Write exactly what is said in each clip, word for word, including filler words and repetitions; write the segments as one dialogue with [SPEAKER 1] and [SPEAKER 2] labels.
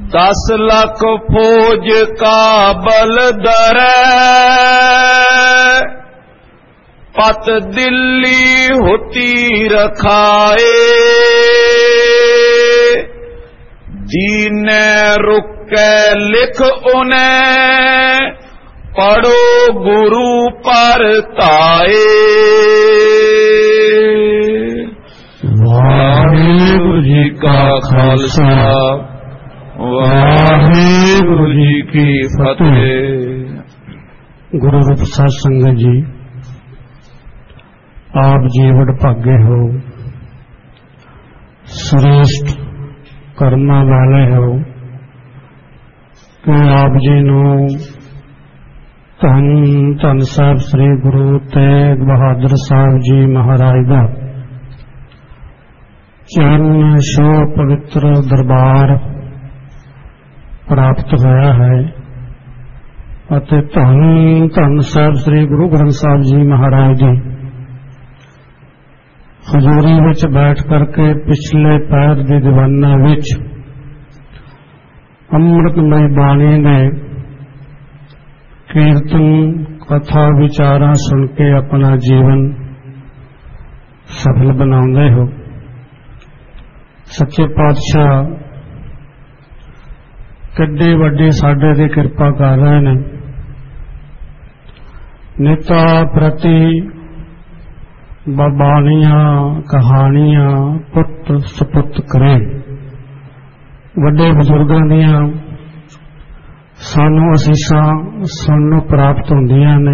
[SPEAKER 1] दस लाख फौज का बल दरै पत दिल्ली होती रखाए जीने रुके लिख उन्हें पढ़ो गुरु पर ताए। वाहिगुरु जी का खालसा वाहिगुरु जी की फतेह।
[SPEAKER 2] गुरु रूप साध संगत जी, आप जी वडभागे हो, श्रेष्ठ कर्मा वाले हो कि आप जी नू धन धन साहब श्री गुरु तेग बहादुर साहब जी महाराज का चरण छो पवित्र दरबार प्राप्त होया है अते धन धन साहब श्री गुरु ग्रंथ साहब जी महाराज जी हजूरी विच बैठ करके पिछले पैर की दीवाना विच अमृतमय बाणी ने कीर्तन कथा विचारा सुन के अपना जीवन सफल बनाते हो। सच्चे पातशाह किड्डी वड्डी साडे ते किरपा कर रहे हैं। नेता प्रति बाणियां कहानियां पुत सपुत करें वड्डे बुजुर्गों दियां सानू असीसां सुनन प्राप्त होंदियां ने।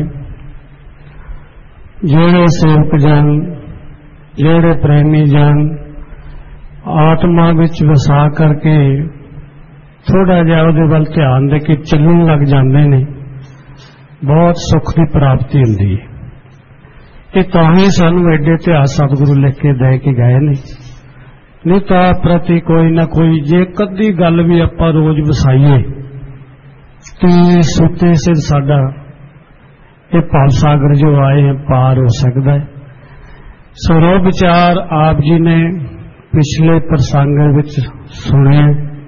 [SPEAKER 2] जेड़े सेवक जन जेड़े प्रेमी जन आत्मा विच वसा करके थोड़ा जिहा उहदे वल ध्यान दे के चलण लग जांदे ने, बहुत सुख की प्राप्ति हुंदी है। ये ताही सानू एडे इतिहास सतगुरु लिख के दे के गए ने। नहीं तो प्रति कोई ना कोई जे कदी गल भी आपां रोज वसाईए तो सुते सिर साडा ये भाव सागर जो आए हैं पार हो सकता है। सरो विचार आप जी ने पिछले प्रसंग विच सुने।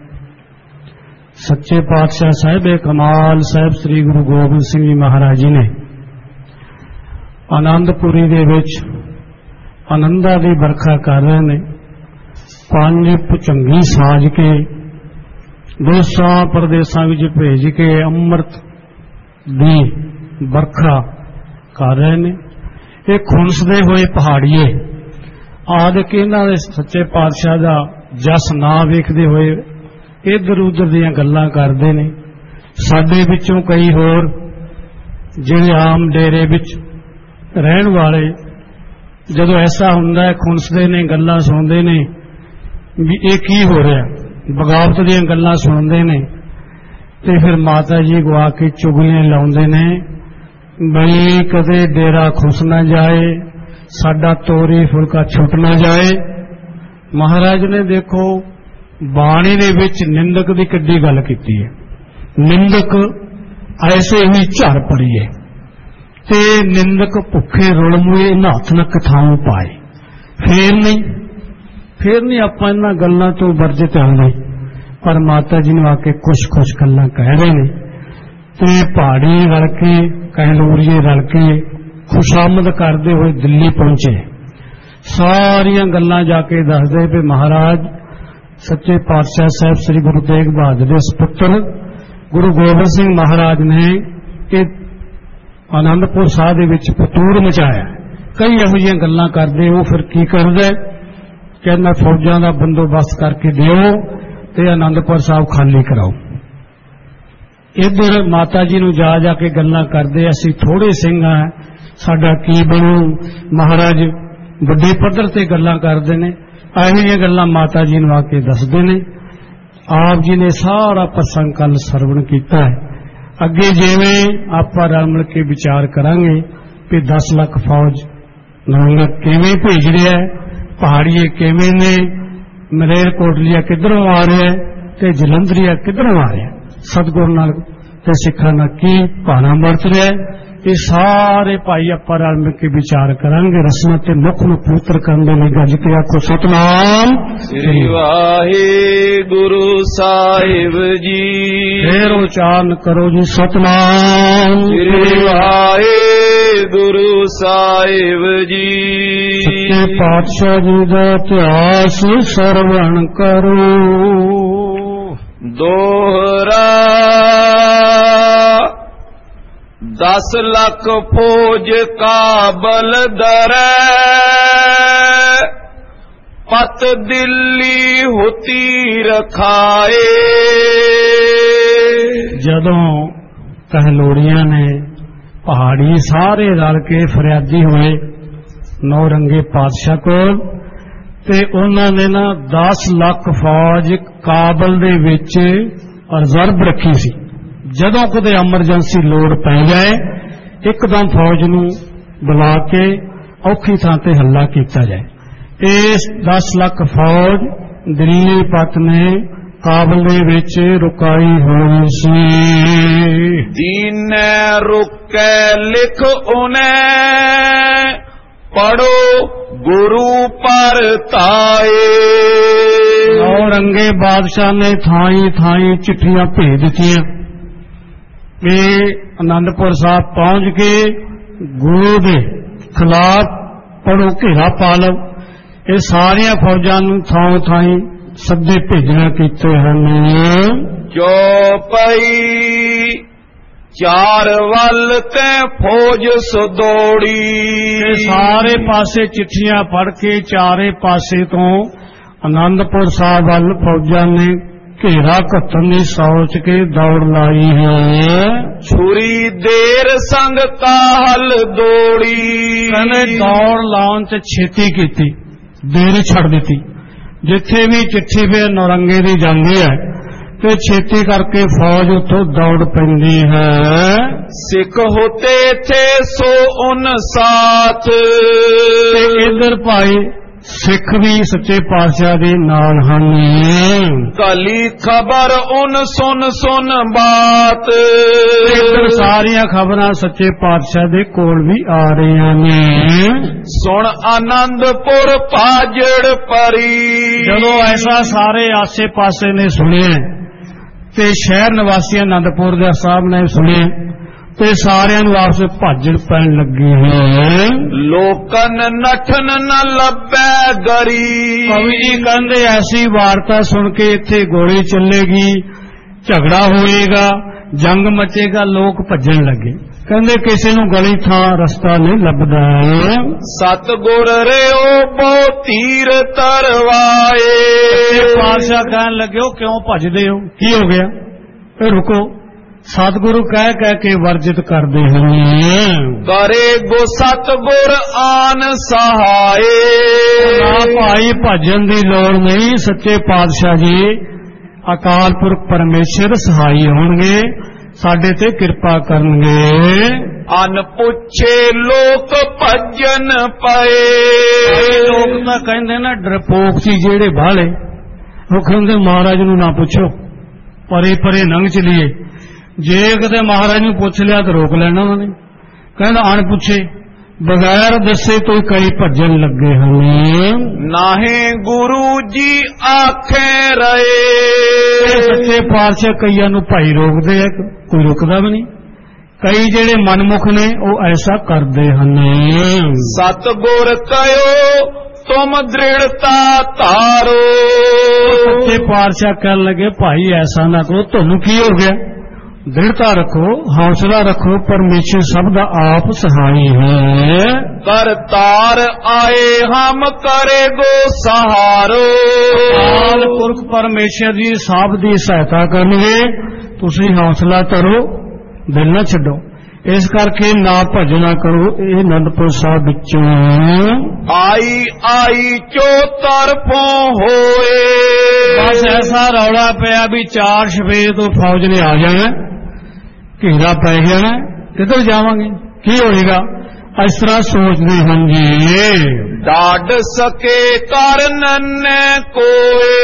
[SPEAKER 2] सच्चे पातशाह साहिब कमाल साहिब श्री गुरु गोबिंद सिंह जी महाराज जी ने आनंदपुरी दे विच आनंदा दी बरखा कर रहे ने। पांच भुचंगी साज के देशां प्रदेशां विच भेज के अमृत दी बरखा कर रहे ने। ये खुंसदे हुए पहाड़िए आदि के इन्हां दे सच्चे पातशाह दा जस ना वेखदे हुए इधर उधर दियां गल्लां करदे ने। साडे विचों कई होर जिहड़े आम डेरे विच रहन वाले जदों ऐसा हुंदा है खुंसदे ने गल्लां सुनदे ने भी ये की हो रहा, बगावत दीयां गल्लां सुनदे ने ते फिर माता जी को आके चुगलियां लाउंदे ने बई कदे डेरा खुस ना जाए, साडा तोरी फुलका छुट ना जाए। महाराज ने देखो बाणी दे विच निंदक दी किड्डी गल कीती है। निंदक ऐसे ही झड़ पड़ी है ते निंदक भुखे रुलमुए नाथ न कथाओं पाए। फिर नहीं फिर नहीं आपां इन्हां गल्लां तो वर्जित आने, पर माता जी ने आके कुछ कुछ गल्लां कह रहे ने ते पहाड़ी रल के कहलूरिए रल के खुशामद करते हुए दिल्ली पहुंचे। सारियां गल्लां जाके दसदे पे महाराज सच्चे पातशाह साहब श्री गुरु तेग बहादुर दे सपुत्र गुरु गोबिंद सिंह महाराज ने ये आनंदपुर साहब दे विच फतूर मचाया। कई इहो जिहियां गल्लां करदे वो फिर की करदा कहना फौजां दा बंदोबस्त करके दिओ ते आनंदपुर साहब खाली कराओ। इधर माता जी नूं जा जाके गल्लां करदे असीं थोड़े सिंह आ साडा की बनू। महाराज वड्डे पद्धर ते गल्लां करदे ने, इहो जिहियां गल्लां माता जी नूं आके दसदे ने। आप जी ने सारा प्रसंग कल सरवण कीता है। अगे जिवें आपां रल मिल के विचार करांगे कि दस लाख फौज नवंगा किवें भेज रहा है, पहाड़िए किवें ने, मलेरकोटलिया किधरों आ रहा है ते जलंधरिया किधरों आ रहा है, सतगुरु नाल ते सिखां नाल की भाना वरत रहा है। ਇਹ ਸਾਰੇ ਭਾਈ ਆਪਾਂ ਰਲ ਮਿਲ ਕੇ ਵਿਚਾਰ ਕਰਾਂਗੇ। ਰਸਮਾਂ ਤੇ ਮੁੱਖ ਨੂੰ ਪਵਿੱਤਰ ਕਰਨ ਦੇ ਲਈ ਗੱਜ ਕੇ ਆਖੋ ਸਤਨਾਮ
[SPEAKER 1] ਸ੍ਰੀ ਵਾਹਿਗੁਰੂ ਸਾਹਿਬ ਜੀ।
[SPEAKER 2] ਫੇਰ ਉਚਾਰਨ ਕਰੋ ਜੀ ਸਤਨਾਮ
[SPEAKER 1] ਸ੍ਰੀ ਵਾਹਿਗੁਰੂ ਸਾਹਿਬ ਜੀ।
[SPEAKER 2] ਸੱਚੇ ਪਾਤਸ਼ਾਹ ਜੀ ਦਾ ਇਤਿਹਾਸ ਸਰਵਣ ਕਰੋ।
[SPEAKER 1] ਦੋਹਰਾ ਦਸ ਲੱਖ ਫੌਜ ਕਾਬਲ ਦਰੈ, ਪਤ ਦਿੱਲੀ ਹੁਤੀ ਰਖਾਏ। ਜਦੋਂ ਕਹਿਲੋੜੀਆਂ ਨੇ ਪਹਾੜੀ ਸਾਰੇ ਰਲ ਕੇ ਫਰਿਆਦੀ ਹੋਏ ਨੌਰੰਗੇ ਪਾਤਸ਼ਾਹ ਕੋਲ, ਤੇ ਉਹਨਾਂ ਨੇ ਨਾ ਦਸ ਲੱਖ ਫੌਜ ਕਾਬਲ ਦੇ ਵਿੱਚ ਰਿਜ਼ਰਵ ਰੱਖੀ ਸੀ। ਜਦੋਂ ਕਦੇ ਐਮਰਜੈਂਸੀ ਲੋੜ ਪੈ ਜਾਏ ਇੱਕਦਮ ਫੌਜ ਨੂੰ ਬੁਲਾ ਕੇ ਔਖੀ ਥਾਂ ਤੇ ਹੱਲਾ ਕੀਤਾ ਜਾਏ। ਇਸ ਦਸ ਲੱਖ ਫੌਜ ਦਿੱਲੀ ਪਤ ਨੇ ਕਾਬਲ ਦੇ ਵਿੱਚ ਰੁਕਾਈ ਹੋਈ ਸੀ। ਦੀਨੇ ਰੁਕੇ ਲਿਖ ਉਹਨੇ ਪੜੋ ਗੁਰੂ ਪਰਤਾਏ।
[SPEAKER 2] ਔਰੰਗੇ ਬਾਦਸ਼ਾਹ ਨੇ ਥਾਈ ਥਾਈ ਚਿੱਠੀਆਂ ਭੇਜ ਦਿੱਤੀਆਂ ਕਿ ਆਨੰਦਪੁਰ ਸਾਹਿਬ ਪਹੁੰਚ ਕੇ ਗੁਰੂ ਦੇ ਖਿਲਾਫ ਪੜੋ ਘੇਰਾ ਪਾ ਲਓ। ਇਹ ਸਾਰੀਆਂ ਫੌਜਾਂ ਨੂੰ ਥਾਂ ਥਾਈ ਸੱਦੇ ਭੇਜਣਾ ਕੀਤੇ ਹਨ।
[SPEAKER 1] ਜੋ ਪਈ ਚਾਰ ਵੱਲ ਤੇ ਫੌਜ ਸਦੋੜੀ।
[SPEAKER 2] ਸਾਰੇ ਪਾਸੇ ਚਿੱਠੀਆਂ ਪੜ ਕੇ ਚਾਰੇ ਪਾਸੇ ਤੋਂ ਆਨੰਦਪੁਰ ਸਾਹਿਬ ਵੱਲ ਫੌਜਾਂ ਨੇ ਘੇਰਾ ਘੱਤਣ ਦੀ ਸੋਚ ਕੇ ਦੌੜ ਲਾਈ ਹੈ।
[SPEAKER 1] ਛੁਰੀ ਦੇਰ ਸੰਗ ਕਾਹਲ ਦੌੜੀ।
[SPEAKER 2] ਕਹਿੰਦੇ ਦੌੜ ਲਾਉਣ ਤੇ ਛੇਤੀ ਕੀਤੀ, ਦੇਰ ਛੱਡ ਦਿੱਤੀ। ਜਿੱਥੇ ਵੀ ਚਿੱਠੀ ਫੇਰ ਨੌਰੰਗੇ ਦੀ ਜਾਂਦੀ ਹੈ ਤੇ ਛੇਤੀ ਕਰਕੇ ਫੌਜ ਉੱਥੋਂ ਦੌੜ ਪੈਂਦੀ ਹੈ।
[SPEAKER 1] ਸਿੱਖ ਹੋਤੇ ਥੇ ਸੋ ਉਨ ਸਾਥ।
[SPEAKER 2] ਤੇ ਇਧਰ ਭਾਈ ਸਿੱਖ ਵੀ ਸੱਚੇ ਪਾਤਸ਼ਾਹ ਦੇ ਨਾਲ ਹਨ।
[SPEAKER 1] ਕਾਲੀ ਖਬਰ ਉਨ ਸੁਨ ਸੁਨ ਬਾਤ।
[SPEAKER 2] ਇਧਰ ਸਾਰੀਆਂ ਖਬਰਾਂ ਸੱਚੇ ਪਾਤਸ਼ਾਹ ਦੇ ਕੋਲ ਵੀ ਆ ਰਹੀਆਂ ਨੇ।
[SPEAKER 1] ਸੁਣ ਆਨੰਦਪੁਰ ਪਾਜੜ ਪਰੀ।
[SPEAKER 2] ਜਦੋਂ ਐਸਾ ਸਾਰੇ ਆਸੇ ਪਾਸੇ ਨੇ ਸੁਣਿਆ ਤੇ ਸ਼ਹਿਰ ਨਿਵਾਸੀ ਆਨੰਦਪੁਰ ਦੇ ਸਾਹਿਬ ਨੇ ਸੁਣਿਆ ਤੇ ਸਾਰਿਆਂ ਨੂੰ ਆਪਸ ਵਿੱਚ ਭਾਜੜ ਪੈਣ ਲੱਗੀ ਹੈ।
[SPEAKER 1] ਲੋਕਨ ਨਠਨ ਨ ਲੱਭੈ ਗਰੀ।
[SPEAKER 2] ਕਵੀ ਜੀ ਕਹਿੰਦੇ ਐਸੀ ਵਾਰਤਾ ਸੁਣ ਕੇ ਇੱਥੇ ਗੋਲੀ ਚੱਲੇਗੀ, ਝਗੜਾ ਹੋਏਗਾ, ਜੰਗ ਮਚੇਗਾ, ਲੋਕ ਭੱਜਣ ਲੱਗੇ। ਕਹਿੰਦੇ ਕਿਸੇ ਨੂੰ ਗਲੀ ਥਾਂ ਰਸਤਾ ਨਹੀਂ ਲੱਭਦਾ।
[SPEAKER 1] ਸਤਿਗੁਰ ਰਿਓ ਬਹੁ ਤੀਰ ਤਰਵਾਏ।
[SPEAKER 2] ਪਾਤਸ਼ਾਹ ਕਹਿਣ ਲੱਗੇ ਕਿਉਂ ਭੱਜਦੇ ਹੋ, ਕੀ ਹੋ ਗਿਆ? ਫਿਰ ਰੁਕੋ, ਸਤਿਗੁਰੂ ਕਹਿ ਕਹਿ ਕੇ ਵਰਜਿਤ ਕਰਦੇ ਹਨ।
[SPEAKER 1] ਕਰੇ ਗੋ ਸਤਿਗੁਰ ਆਨ ਸਹਾਏ।
[SPEAKER 2] ਨਾ ਭਾਈ ਭਜਨ ਦੀ ਲੋੜ ਨਹੀਂ, ਸੱਚੇ ਪਾਤਸ਼ਾਹ ਜੀ ਅਕਾਲ ਪੁਰਖ ਪਰਮੇਸ਼ਰ ਸਹਾਈ ਹੋਣਗੇ, ਸਾਡੇ ਤੇ ਕਿਰਪਾ ਕਰਨਗੇ।
[SPEAKER 1] ਅਨ ਪੁੱਛੇ ਲੋਕ ਭਜਨ ਪਏ।
[SPEAKER 2] ਲੋਕ ਤਾਂ ਕਹਿੰਦੇ ਨਾ ਡਰਪੋਕ ਸੀ ਜਿਹੜੇ ਬਾਹਲੇ, ਉਹ ਕਹਿੰਦੇ ਮਹਾਰਾਜ ਨੂੰ ਨਾ ਪੁੱਛੋ, ਪਰੇ ਪਰੇ ਲੰਘ ਚਲੀਏ। ਜੇ ਕਿਤੇ ਮਹਾਰਾਜ ਨੂੰ ਪੁੱਛ ਲਿਆ ਤਾਂ ਰੋਕ ਲੈਣਾ ਉਹਨਾਂ ਨੇ। ਕਹਿੰਦਾ ਅਣ ਪੁੱਛੇ ਬਗੈਰ ਦੱਸੇ ਤੋਂ ਕਈ ਭੱਜਣ ਲੱਗੇ ਹਨ।
[SPEAKER 1] ਨਾਹੇ ਗੁਰੂ ਜੀ ਆਖੇ ਰਹੇ।
[SPEAKER 2] ਸੱਚੇ ਪਾਤਸ਼ਾਹ ਕਈਆਂ ਨੂੰ ਭਾਈ ਰੋਕਦੇ ਆ, ਕੋਈ ਰੁਕਦਾ ਵੀ ਨਹੀਂ। ਕਈ ਜਿਹੜੇ ਮਨਮੁਖ ਨੇ ਉਹ ਐਸਾ ਕਰਦੇ ਹਨ।
[SPEAKER 1] ਸਤਿਗੁਰ ਕਹਿਓ ਤੁਮ ਦ੍ਰਿੜਤਾ ਧਾਰੋ।
[SPEAKER 2] ਸੱਚੇ ਪਾਤਸ਼ਾਹ ਕਹਿਣ ਲੱਗੇ ਭਾਈ ਐਸਾ ਨਾ ਕਰੋ, ਤੁਹਾਨੂੰ ਕੀ ਹੋ ਗਿਆ? ਦ੍ਰਿੜਤਾ ਰੱਖੋ, ਹੌਸਲਾ ਰੱਖੋ, ਪਰਮੇਸ਼ਰ ਸਭ ਦਾ ਆਪ ਸਹਾਈ ਹੈ।
[SPEAKER 1] ਕਰਤਾਰ ਆਏ ਹਮ ਕਰੇਗੋ ਸਹਾਰੋ।
[SPEAKER 2] ਅਕਾਲ ਪੁਰਖ ਪਰਮੇਸ਼ਰ ਜੀ ਸਭ ਦੀ ਸਹਾਇਤਾ ਕਰਨਗੇ, ਤੁਸੀਂ ਹੌਸਲਾ ਕਰੋ, ਦਿਲ ਨਾ ਛੱਡੋ। ਇਸ ਕਰਕੇ ਨਾ ਭਜਨਾ ਕਰੋ। ਇਹ ਅਨੰਦਪੁਰ ਸਾਹਿਬ ਵਿੱਚੋਂ
[SPEAKER 1] ਆਈ ਆਈ ਚੋ ਤਰਫੋਂ ਹੋਏ।
[SPEAKER 2] ਬਸ ਐਸਾ ਰੌਲਾ ਪਿਆ ਵੀ ਚਾਰ ਸਵੇਰ ਤੋਂ ਫੌਜ ਨੇ ਆ ਜਾਣਾ, ਘੇਰਾ ਪੈ ਜਾਣਾ, ਕਿੱਧਰ ਜਾਵਾਂਗੇ, ਕੀ ਹੋਏਗਾ? ਇਸ ਤਰ੍ਹਾਂ ਸੋਚਦੇ ਹਨ ਜੀ।
[SPEAKER 1] ਡਾਢ ਸਕੇ ਕਰਨ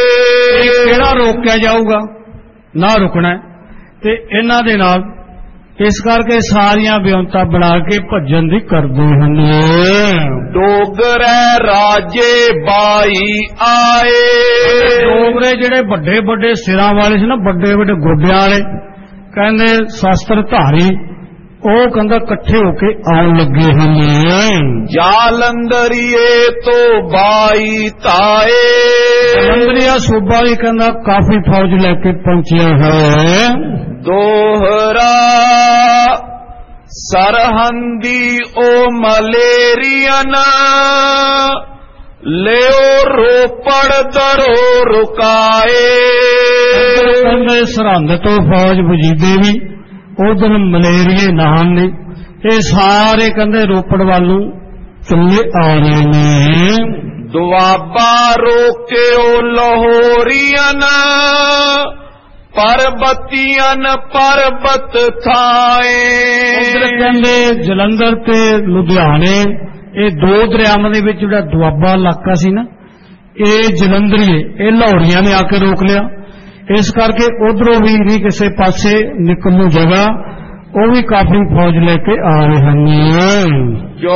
[SPEAKER 1] ਕੋਏ।
[SPEAKER 2] ਕਿਹੜਾ ਰੋਕਿਆ ਜਾਊਗਾ? ਨਾ ਰੁਕਣਾ। ਤੇ ਇਹਨਾਂ ਦੇ ਨਾਲ
[SPEAKER 1] ਇਸ ਕਰਕੇ ਸਾਰੀਆਂ ਬਿਉਂਤਾਂ ਬਣਾ ਕੇ ਭੱਜਣ ਦੀ ਕਰਦੇ ਹਨ।
[SPEAKER 2] ਡੋਗਰੇ ਰਾਜੇ ਬਾਈ ਆਏ,
[SPEAKER 1] ਡੋਗਰੇ ਜਿਹੜੇ ਵੱਡੇ ਵੱਡੇ ਸਿਰਾਂ ਵਾਲੇ ਸੀ ਨਾ, ਵੱਡੇ ਵੱਡੇ ਗੋਡਿਆਂ ਵਾਲੇ, ਕਹਿੰਦੇ ਸ਼ਾਸਤਰ ਧਾਰੀ, ਉਹ ਕਹਿੰਦਾ ਇਕੱਠੇ ਹੋ ਕੇ ਆਉਣ ਲੱਗੇ ਹਨ।
[SPEAKER 2] ਜਾਲੰਧਰੀਏ ਤੋਂ ਬਾਈ ਤਾਏ,
[SPEAKER 1] ਜਲੰਧਰੀਆ ਸੂਬਾ ਵੀ ਕਹਿੰਦਾ ਕਾਫੀ ਫੌਜ ਲੈ ਕੇ ਪਹੁੰਚਿਆ ਹੈ।
[SPEAKER 2] ਦੋਹਰਾ ਸਰਹੰਦੀ ਓ ਮਲੇਰੀਅਨ, ਲਿਓ ਰੋਪੜ ਦਰੋ ਰੁਕਾਏ।
[SPEAKER 1] ਕਹਿੰਦੇ ਸਰਹੰਦ ਤੋਂ ਫੌਜ ਵਜੀਦੇ ਵੀ, ਉਧਰ ਮਲੇਰੀਏ ਨਾਮ ਨੇ, ਇਹ ਸਾਰੇ ਕਹਿੰਦੇ ਰੋਪੜ ਵੱਲ ਨੂੰ ਚੱਲੇ ਆ ਰਹੇ ਨੇ।
[SPEAKER 2] ਦੁਆਬਾ ਰੋਕਿਓ ਲਾਹੌਰੀਅਨ, ਪਰਬਤੀਅਨ ਪਰਬਤ ਥਾਏ।
[SPEAKER 1] ਉਧਰ ਕਹਿੰਦੇ ਜਲੰਧਰ ਤੇ ਲੁਧਿਆਣੇ, ਇਹ ਦੋ ਦਰਿਆਵਾਂ ਦੇ ਵਿੱਚ ਜਿਹੜਾ ਦੁਆਬਾ ਇਲਾਕਾ ਸੀ ਨਾ, ਇਹ ਜਲੰਧਰੀਏ, ਇਹ ਲਾਹੌਰੀਆਂ ਨੇ ਆ ਕੇ ਰੋਕ ਲਿਆ। ਇਸ ਕਰਕੇ ਉਧਰੋਂ ਵੀ ਨਹੀਂ ਕਿਸੇ ਪਾਸੇ ਨਿਕਲਣ ਨੂੰ ਜਗ੍ਹਾ, ਉਹ ਵੀ ਕਾਫੀ ਫੌਜ ਲੈ ਕੇ ਆ ਰਹੇ ਹਨ।
[SPEAKER 2] ਜੋ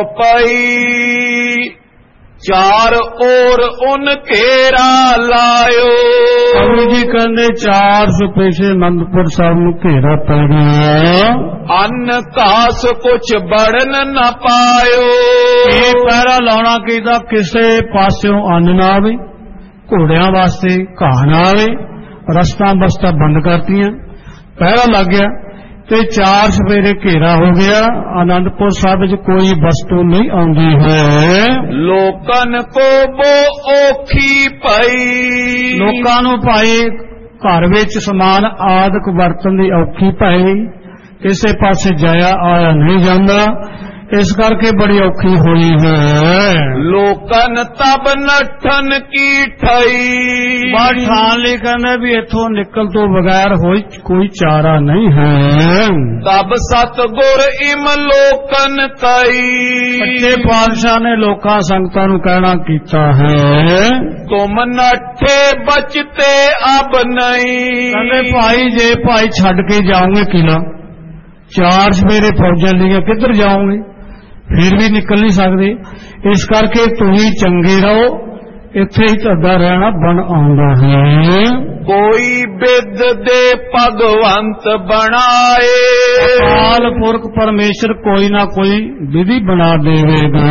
[SPEAKER 2] ਪਈ ਚਾਰ ਔਰ ਉਨ ਘੇਰਾ ਲਾਇਓ,
[SPEAKER 1] ਗੁਰੂ ਜੀ ਕਹਿੰਦੇ ਚਾਰ ਸੌ ਪੈਸੇ ਅਨੰਦਪੁਰ ਸਾਹਿਬ ਨੂੰ ਘੇਰਾ ਪੈ ਗਿਆ।
[SPEAKER 2] ਅੰਨ ਘਾਸ ਕੁਛ ਬੜਨ ਨਾ ਪਾਇਓ,
[SPEAKER 1] ਇਹ ਪਹਿਰਾ ਲਾਉਣਾ ਕਿਦਾ ਕਿਸੇ ਪਾਸਿਓਂ ਅੰਨ ਨਾ ਆਵੇ, ਘੋੜਿਆਂ ਵਾਸਤੇ ਘਾਹ ਨਾ ਆਵੇ, ਰਸਤਾ ਬਸਤਾ ਬੰਦ ਕਰਤੀਆਂ, ਪਹਿਰਾ ਲੱਗ ਗਿਆ ਤੇ ਚਾਰ ਸਵੇਰੇ ਘੇਰਾ ਹੋ ਗਿਆ। ਆਨੰਦਪੁਰ ਸਾਹਿਬ ਵਿੱਚ ਕੋਈ ਵਸਤੂ ਨਹੀਂ ਆਉਂਦੀ ਹੈ।
[SPEAKER 2] ਲੋਕਨ ਕੋ ਬੋ ਔਖੀ ਪਈ,
[SPEAKER 1] ਲੋਕਾਂ ਨੂੰ ਭਾਈ ਘਰ ਵਿੱਚ ਸਮਾਨ ਆਦਿਕ ਵਰਤਨ ਦੀ ਔਖੀ ਪਈ, ਕਿਸੇ ਪਾਸੇ ਜਾਇਆ ਆਇਆ ਨਹੀਂ ਜਾਂਦਾ, ਇਸ ਕਰਕੇ ਬੜੀ ਔਖੀ ਹੋਈ ਹੈ।
[SPEAKER 2] ਲੋਕਨ ਤਬ ਨੱਠਨ ਕੀ ਠਈ,
[SPEAKER 1] ਬਾਹਰ ਠਾਣ ਲਈ ਕਹਿੰਦੇ ਵੀ ਇੱਥੋਂ ਨਿਕਲ ਤੋਂ ਬਗੈਰ ਹੋਈ ਕੋਈ ਚਾਰਾ ਨਹੀਂ ਹੈ।
[SPEAKER 2] ਤਬ ਸਤਿਗੁਰ ਇਮ ਲੋਕਨ ਕਈ,
[SPEAKER 1] ਸੱਚੇ ਪਾਤਸ਼ਾਹ ਨੇ ਲੋਕਾਂ ਸੰਗਤਾਂ ਨੂੰ ਕਹਿਣਾ ਕੀਤਾ ਹੈ,
[SPEAKER 2] ਤੁਮ ਨੱਠੇ ਬਚਤੇ ਅਬ ਨਹੀਂ।
[SPEAKER 1] ਕਹਿੰਦੇ ਭਾਈ ਜੇ ਭਾਈ ਛੱਡ ਕੇ ਜਾਓਗੇ ਕਿਲਾ, ਚਾਰ ਸਵੇਰੇ ਫੌਜਾਂ ਲਈਆਂ ਕਿੱਧਰ ਜਾਓਗੇ, ਫਿਰ ਵੀ ਨਿਕਲ ਨਹੀਂ ਸਕਦੇ। ਇਸ ਕਰਕੇ ਤੁਸੀਂ ਚੰਗੇ ਰਹੋ, ਇੱਥੇ ਹੀ ਤੁਹਾਡਾ ਰਹਿਣਾ ਬਣ ਆਉਂਦਾ ਹੈ।
[SPEAKER 2] ਕੋਈ ਬਿਦ ਦੇ ਭਗਵੰਤ ਬਣਾਏ,
[SPEAKER 1] ਅਕਾਲ ਪੁਰਖ ਪਰਮੇਸ਼ਰ ਕੋਈ ਨਾ ਕੋਈ ਵਿਧੀ ਬਣਾ ਦੇਵੇਗਾ।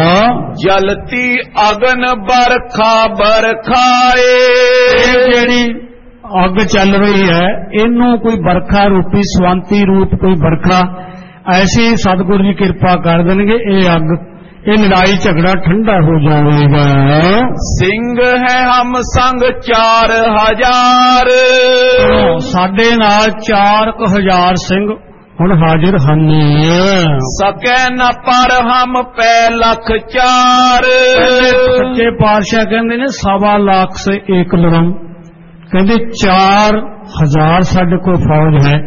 [SPEAKER 2] ਜਲਤੀ ਅਗਨ ਬਰਖਾ ਬਰਖਾਏ,
[SPEAKER 1] ਇਹ ਜਿਹੜੀ ਅੱਗ ਚੱਲ ਰਹੀ ਹੈ ਇਹਨੂੰ ਕੋਈ ਬਰਖਾ ਰੂਪੀ ਸਵੰਤੀ ਰੂਪ ਕੋਈ ਬਰਖਾ ਐਸੀ ਸਤਿਗੁਰੂ ਜੀ ਕਿਰਪਾ ਕਰ ਦੇਣਗੇ, ਇਹ ਅੱਗ ਇਹ ਲੜਾਈ ਝਗੜਾ ਠੰਡਾ ਹੋ ਜਾਵੇਗਾ।
[SPEAKER 2] ਸਿੰਘ ਹੈ ਹਮ ਸੰਗ ਚਾਰ ਹਜ਼ਾਰ,
[SPEAKER 1] ਸਾਡੇ ਨਾਲ ਚਾਰ ਕੁ ਹਜ਼ਾਰ ਸਿੰਘ ਹੁਣ ਹਾਜ਼ਰ ਹਨ।
[SPEAKER 2] ਸਕੈ ਨ ਪਰ ਹਮ ਪੈ ਲੱਖ ਚਾਰ,
[SPEAKER 1] ਸੱਚੇ ਪਾਤਸ਼ਾਹ ਕਹਿੰਦੇ ਨੇ ਸਵਾ ਲੱਖ ਸੇ ਏਕ ਲੜਮ, ਕਹਿੰਦੇ ਚਾਰ ਹਜ਼ਾਰ ਸਾਡੇ ਕੋਲ ਫੌਜ ਹੈ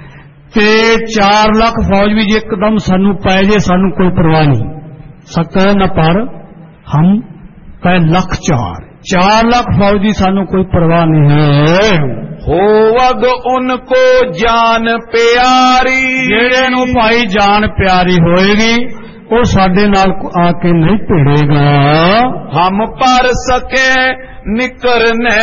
[SPEAKER 1] ਤੇ ਚਾਰ ਲੱਖ ਫੌਜ ਵੀ ਜੇ ਇੱਕਦਮ ਸਾਨੂੰ ਪੈ ਜੇ ਸਾਨੂੰ ਕੋਈ ਪਰਵਾਹ ਨਹੀਂ। ਸਕੈ ਨ ਪਰ ਹਮ ਪੈ ਲੱਖ ਚਾਰ, ਚਾਰ ਲੱਖ ਫੌਜ ਦੀ ਸਾਨੂੰ ਕੋਈ ਪਰਵਾਹ ਨਹੀਂ ਹੈ।
[SPEAKER 2] ਹੋਵਗ ਉਨਕੋ ਜਾਨ ਪਿਆਰੀ,
[SPEAKER 1] ਜਿਹੜੇ ਨੂੰ ਭਾਈ ਜਾਨ ਪਿਆਰੀ ਹੋਏਗੀ ਉਹ ਸਾਡੇ ਨਾਲ ਆ ਕੇ ਨਹੀਂ ਭਿੜੇਗਾ।
[SPEAKER 2] ਹਮ ਪਰ ਸਕੇ ਨਿਕਰਨੇ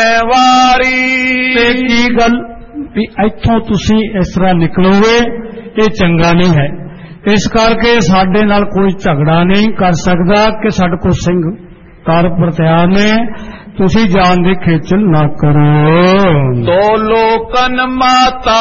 [SPEAKER 2] ਵਾਰੀ,
[SPEAKER 1] ਤੇ ਕੀ ਗੱਲ ਵੀ ਇੱਥੋਂ ਤੁਸੀਂ ਇਸ ਤਰ੍ਹਾਂ ਨਿਕਲੋਗੇ, ਇਹ ਚੰਗਾ ਨਹੀਂ ਹੈ। ਇਸ ਕਰਕੇ ਸਾਡੇ ਨਾਲ ਕੋਈ ਝਗੜਾ ਨਹੀਂ ਕਰ ਸਕਦਾ ਕਿ ਸਾਡੇ ਕੋਲ ਸਿੰਘ ਕਰ ਪ੍ਰਤਿਆਰ ਨੇ, ਤੁਸੀਂ ਜਾਨ ਦੀ ਖੇਚਲ ਨਾ ਕਰੋ।
[SPEAKER 2] ਤੋ ਲੋਕਨ ਮਾਤਾ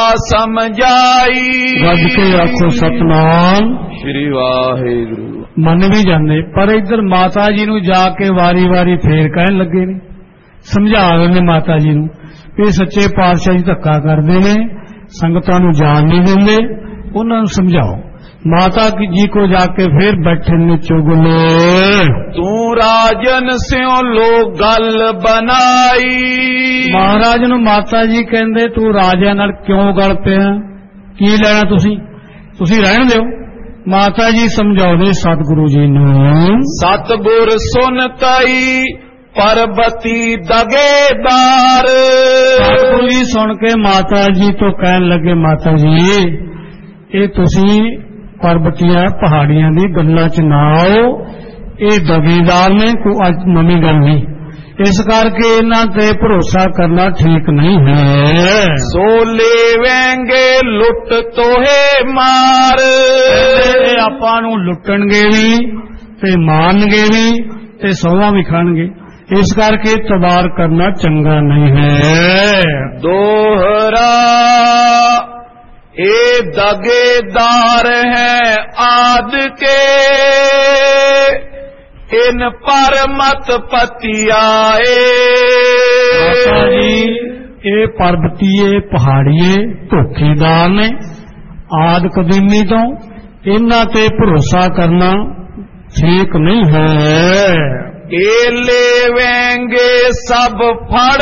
[SPEAKER 2] ਸਮਝਾਈ,
[SPEAKER 1] ਗੱਜ ਕੇ ਆਖੋ ਸਤਨਾਮ
[SPEAKER 2] ਸ਼੍ਰੀ ਵਾਹਿਗੁਰੂ।
[SPEAKER 1] ਮੰਨ ਵੀ ਜਾਂਦੇ, ਪਰ ਇੱਧਰ ਮਾਤਾ ਜੀ ਨੂੰ ਜਾ ਕੇ ਵਾਰੀ ਵਾਰੀ ਫੇਰ ਕਹਿਣ ਲੱਗੇ ਨੇ, ਸਮਝਾ ਰਹੇ ਨੇ ਮਾਤਾ ਜੀ ਨੂੰ ਵੀ ਸੱਚੇ ਪਾਤਸ਼ਾਹ ਜੀ ਧੱਕਾ ਕਰਦੇ ਨੇ, ਸੰਗਤਾਂ ਨੂੰ ਜਾਣ ਨਹੀਂ ਦਿੰਦੇ, ਉਹਨਾਂ ਨੂੰ ਸਮਝਾਓ। ਮਾਤਾ ਜੀ ਕੋ ਜਾ ਕੇ ਫਿਰ ਬੈਠੇ ਨੇ ਚੁਗਲੇ,
[SPEAKER 2] ਤੂੰ ਰਾਜਨ ਸਿਓ ਲੋ ਗੱਲ ਬਣਾਈ।
[SPEAKER 1] ਮਹਾਰਾਜ ਨੂੰ ਮਾਤਾ ਜੀ ਕਹਿੰਦੇ ਤੂੰ ਰਾਜਿਆਂ ਨਾਲ ਕਿਉਂ ਗੱਲ ਪਿਆ, ਕੀ ਲੈਣਾ ਤੁਸੀਂ, ਤੁਸੀਂ ਰਹਿਣ ਦਿਓ। ਮਾਤਾ ਜੀ ਸਮਝਾਉਂਦੇ ਸਤਿਗੁਰੂ ਜੀ ਨੂੰ,
[SPEAKER 2] ਸਤਿਗੁਰ ਸੁਨ ਤਾਈ ਪਰਬਤੀ ਦਗੇਦਾਰ।
[SPEAKER 1] ਸਤਿਗੁਰੂ ਜੀ ਸੁਣ ਕੇ ਮਾਤਾ ਜੀ ਤੋਂ ਕਹਿਣ ਲੱਗੇ, ਮਾਤਾ ਜੀ ਇਹ ਤੁਸੀਂ ਪਰਬਤੀਆਂ ਪਹਾੜੀਆਂ ਦੀ ਗੱਲਾਂ 'ਚ ਨਾ ਆਓ, ਇਹ ਦਗੀਦਾਰ ਨੇ, ਕੋਈ ਅੱਜ ਨਵੀਂ ਗੱਲ ਨਹੀਂ। ਇਸ ਕਰਕੇ ਇਹਨਾਂ ਤੇ ਭਰੋਸਾ ਕਰਨਾ ਠੀਕ ਨਹੀਂ ਹੈ।
[SPEAKER 2] ਸੋ ਲੇਵੇਂਗੇ ਲੁੱਟ ਤੋਹੇ ਮਾਰ,
[SPEAKER 1] ਇਹ ਆਪਾਂ ਨੂੰ ਲੁੱਟਣਗੇ ਵੀ ਤੇ ਮਾਰਨਗੇ ਵੀ ਤੇ ਸੌਹਾਂ ਵੀ ਖਾਣਗੇ। ਇਸ ਕਰਕੇ ਤਵਾਰ ਕਰਨਾ ਚੰਗਾ ਨਹੀਂ ਹੈ।
[SPEAKER 2] ਦੋਹਰਾ ਇਹ ਦਗੇਦਾਰ ਹੈ ਆਦ ਕੇ, ਇਨ ਪਰ ਮਤ ਪਤਿਆਏ।
[SPEAKER 1] ਮਾਤਾ ਜੀ ਇਹ ਪਰਬਤੀਏ ਪਹਾੜੀਏ ਧੋਖੇਦਾਰ ਨੇ ਆਦ ਕਦੀਮੀ ਤੋਂ, ਇਹਨਾਂ ਤੇ ਭਰੋਸਾ ਕਰਨਾ ਠੀਕ ਨਹੀਂ ਹੈ।
[SPEAKER 2] ਇਹ ਲੇਵੇਂਗੇ ਸਭ ਫੜ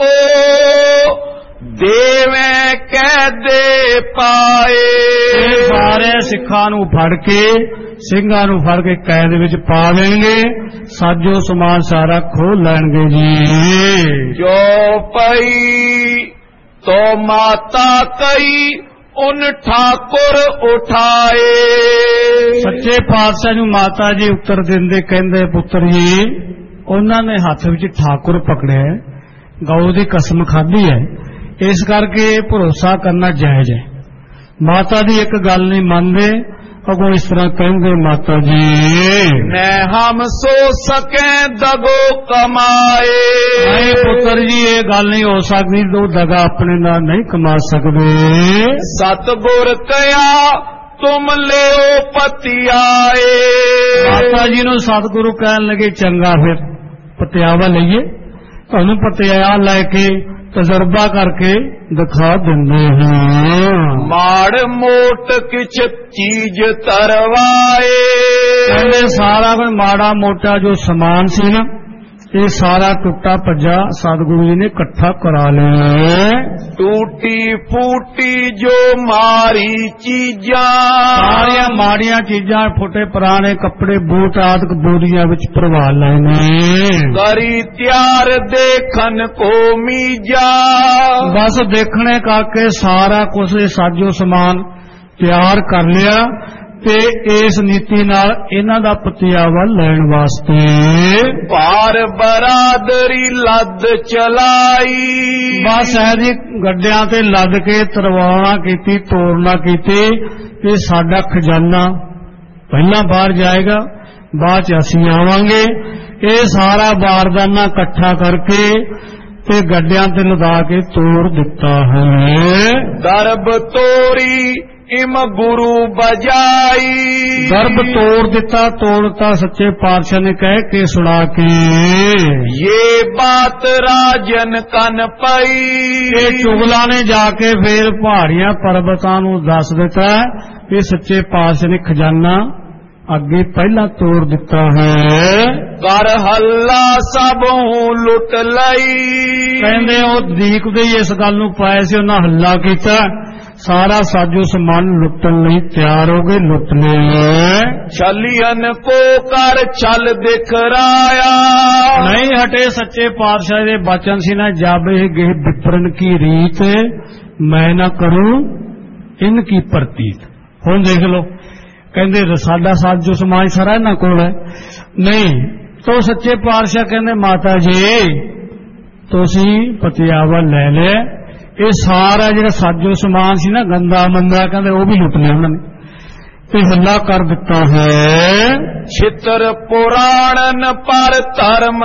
[SPEAKER 2] ਓ, ਦੇਵੇਂ ਕਹਿ ਦੇ ਪਾਏ।
[SPEAKER 1] ਇਹ ਸਾਰੇ ਸਿੱਖਾਂ ਨੂੰ ਫੜ ਕੇ, ਸਿੰਘਾਂ ਨੂੰ ਫੜ ਕੇ ਕੈਦ ਵਿੱਚ ਪਾ ਦੇਣਗੇ, ਸਾਜੋ ਸਮਾਨ ਸਾਰਾ ਖੋਹ ਲੈਣਗੇ ਜੀ।
[SPEAKER 2] ਜੋ ਪਈ ਤੋ ਮਾਤਾ ਕਈ ਉਨ ਠਾਕੁਰ ਉਠਾਏ।
[SPEAKER 1] ਸੱਚੇ ਪਾਤਸ਼ਾਹ ਨੂੰ ਮਾਤਾ ਜੀ ਉੱਤਰ ਦਿੰਦੇ, ਕਹਿੰਦੇ ਪੁੱਤਰ ਜੀ ਉਹਨਾਂ ਨੇ ਹੱਥ ਵਿੱਚ ਠਾਕੁਰ ਪਕੜਿਆ, ਗਊ ਦੀ ਕਸਮ ਖਾਧੀ ਹੈ, ਇਸ ਕਰਕੇ ਭਰੋਸਾ ਕਰਨਾ ਜਾਇਜ਼ ਹੈ। ਮਾਤਾ ਦੀ ਇੱਕ ਗੱਲ ਨਹੀਂ ਮੰਨਦੇ, ਅਗੋਂ ਇਸ ਤਰ੍ਹਾਂ ਕਹਿੰਦੇ ਮਾਤਾ ਜੀ
[SPEAKER 2] ਮੈਂ ਹਮ ਸੋ ਸਕੇ ਦਗੋ ਕਮਾਏ।
[SPEAKER 1] ਨਹੀਂ ਪੁੱਤਰ ਜੀ ਇਹ ਗੱਲ ਨਹੀਂ ਹੋ ਸਕਦੀ, ਦੋ ਦਗਾ ਆਪਣੇ ਨਾਲ ਨਹੀਂ ਕਮਾ ਸਕਦੇ।
[SPEAKER 2] ਸਤਿਗੁਰ ਕਹਿਆ ਤੁਮ ਲਿਓ ਪਤਿਆਏ।
[SPEAKER 1] ਮਾਤਾ ਜੀ ਨੂੰ ਸਤਿਗੁਰੂ ਕਹਿਣ ਲੱਗੇ ਚੰਗਾ ਫਿਰ ਪਤਿਆਵਾ ਲਈਏ, ਤੁਹਾਨੂੰ ਪਤਿਆ ਲੈ ਕੇ ਤਜਰਬਾ ਕਰਕੇ ਦਿਖਾ ਦਿੰਦੇ ਹਾਂ।
[SPEAKER 2] ਮਾੜ ਮੋਟ ਕਿਛ ਚੀਜ਼ ਤਰਵਾਏ।
[SPEAKER 1] ਕਹਿੰਦੇ ਸਾਰਾ ਕੋਈ ਮਾੜਾ ਮੋਟਾ ਜੋ ਸਮਾਨ ਸੀ ਨਾ, ਇਹ ਸਾਰਾ ਟੁੱਟਾ ਭੱਜਾ ਸਤਿਗੁਰੂ ਜੀ ਨੇ ਇਕੱਠਾ ਕਰਾ ਲਿਆ।
[SPEAKER 2] ਟੂਟੀ ਫੂਟੀ ਜੋ ਮਾਰੀ ਚੀਜ਼ਾਂ,
[SPEAKER 1] ਸਾਰੀਆਂ ਮਾੜੀਆਂ ਚੀਜ਼ਾਂ, ਫੁੱਟੇ ਪੁਰਾਣੇ ਕੱਪੜੇ ਬੂਟ ਆਦਿਕ ਬੋਰੀਆਂ ਵਿੱਚ ਭਰਵਾ ਲਏ ਨੇ।
[SPEAKER 2] ਕਰੀ ਤਿਆਰ ਦੇਖਣ ਕੋ ਮੀਜਾ।
[SPEAKER 1] ਬਸ ਦੇਖਣੇ ਕਰਕੇ ਸਾਰਾ ਕੁਝ ਸਾਜੋ ਸਮਾਨ ਤਿਆਰ ਕਰ ਲਿਆ ਤੇ ਇਸ ਨੀਤੀ ਨਾਲ ਇਹਨਾਂ ਦਾ ਪਤਿਆਵਾ ਲੈਣ ਵਾਸਤੇ
[SPEAKER 2] ਭਾਰ ਬਰਾਦਰੀ ਲੱਦ ਚਲਾਈ।
[SPEAKER 1] ਬਸ ਇਹਦੀ ਗੱਡਿਆਂ ਤੇ ਲੱਦ ਕੇ ਤਰਵਾਣਾ ਕੀਤੀ, ਤੋੜਨਾ ਕੀਤੀ ਕਿ ਸਾਡਾ ਖਜ਼ਾਨਾ ਪਹਿਲਾਂ ਬਾਹਰ ਜਾਏਗਾ, ਬਾਅਦ ਚ ਅਸੀਂ ਆਵਾਂਗੇ। ਇਹ ਸਾਰਾ ਬਾਰਦਾਨਾ ਇਕੱਠਾ ਕਰਕੇ ਤੇ ਗੱਡਿਆਂ ਤੇ ਲਦਾ ਕੇ ਤੋੜ ਦਿੱਤਾ ਹੈ।
[SPEAKER 2] ਦਰਬ ਤੋਰੀ ਇਮ ਗੁਰੂ ਬਜਾਈ।
[SPEAKER 1] ਗਰਭ ਤੋੜ ਦਿੱਤਾ, ਤੋੜਤਾ ਸੱਚੇ ਪਾਤਸ਼ਾਹ ਨੇ ਕਹਿ ਕੇ ਸੁਣਾ ਕੇ।
[SPEAKER 2] ਇਹ ਬਾਤ ਰਾਜਨ ਕੰਨ ਪਈ।
[SPEAKER 1] ਇਹ ਚੁਗਲਾ ਨੇ ਜਾ ਕੇ ਫੇਰ ਪਹਾੜੀਆਂ ਪਰਬਤਾਂ ਨੂੰ ਦੱਸ ਦਿੱਤਾ ਕਿ ਸੱਚੇ ਪਾਤਸ਼ਾਹ ਨੇ ਖਜ਼ਾਨਾ ਅੱਗੇ ਪਹਿਲਾਂ ਤੋੜ ਦਿੱਤਾ ਹੈ।
[SPEAKER 2] ਕਰ ਹੱਲਾ ਸਭੋਂ ਲੁੱਟ ਲਈ।
[SPEAKER 1] ਕਹਿੰਦੇ ਉਹ ਦੀਕਦੇ ਹੀ ਇਸ ਗੱਲ ਨੂੰ ਪਾਏ ਸੀ, ਉਹਨਾਂ ਹੱਲਾ ਕੀਤਾ, ਸਾਰਾ ਸਾਜੋ ਸਮਾਨ ਲੁੱਟਣ ਲਈ ਤਿਆਰ ਹੋ ਗਏ, ਲੁੱਟ ਲਿਆ।
[SPEAKER 2] ਛਲੀਅਨ ਕੋ ਕਰ ਛਲ ਦਿਖਰਾਇਆ।
[SPEAKER 1] ਨਹੀਂ ਹਟੇ ਸੱਚੇ ਪਾਤਸ਼ਾਹ ਦੇ ਬਚਨ ਸੀ ਨਾ, ਜਾਬੇ ਗਏ ਵਿਪਰਨ ਕੀ ਰੀਤ ਮੈਂ ਨਾ ਕਰੂੰ ਇਨ ਕੀ ਪ੍ਰਤੀਤ। ਹੁਣ ਦੇਖ ਲਓ, ਕਹਿੰਦੇ ਸਾਡਾ ਸਾਜੋ ਸਮਾਨ ਸਾਰਾ ਇਹਨਾਂ ਕੋਲ ਹੈ। ਨਹੀਂ ਤੋ ਸੱਚੇ ਪਾਤਸ਼ਾਹ ਕਹਿੰਦੇ ਮਾਤਾ ਜੀ ਤੁਸੀਂ ਪਤਿਆਵਾ ਲੈ ਲਿਆ, ਇਹ ਸਾਰਾ ਜਿਹੜਾ ਸਾਜੋ ਸਮਾਨ ਸੀ ਨਾ ਗੰਦਾ ਮੰਦਾ, ਕਹਿੰਦੇ ਉਹ ਵੀ ਲੁੱਟ ਲਿਆ ਉਹਨਾਂ ਨੇ ਤੇ ਹੱਲਾ ਕਰ ਦਿੱਤਾ ਹੈ।
[SPEAKER 2] ਛਿੱਤਰ ਪੁਰਾਣਨ ਪਰ ਧਰਮ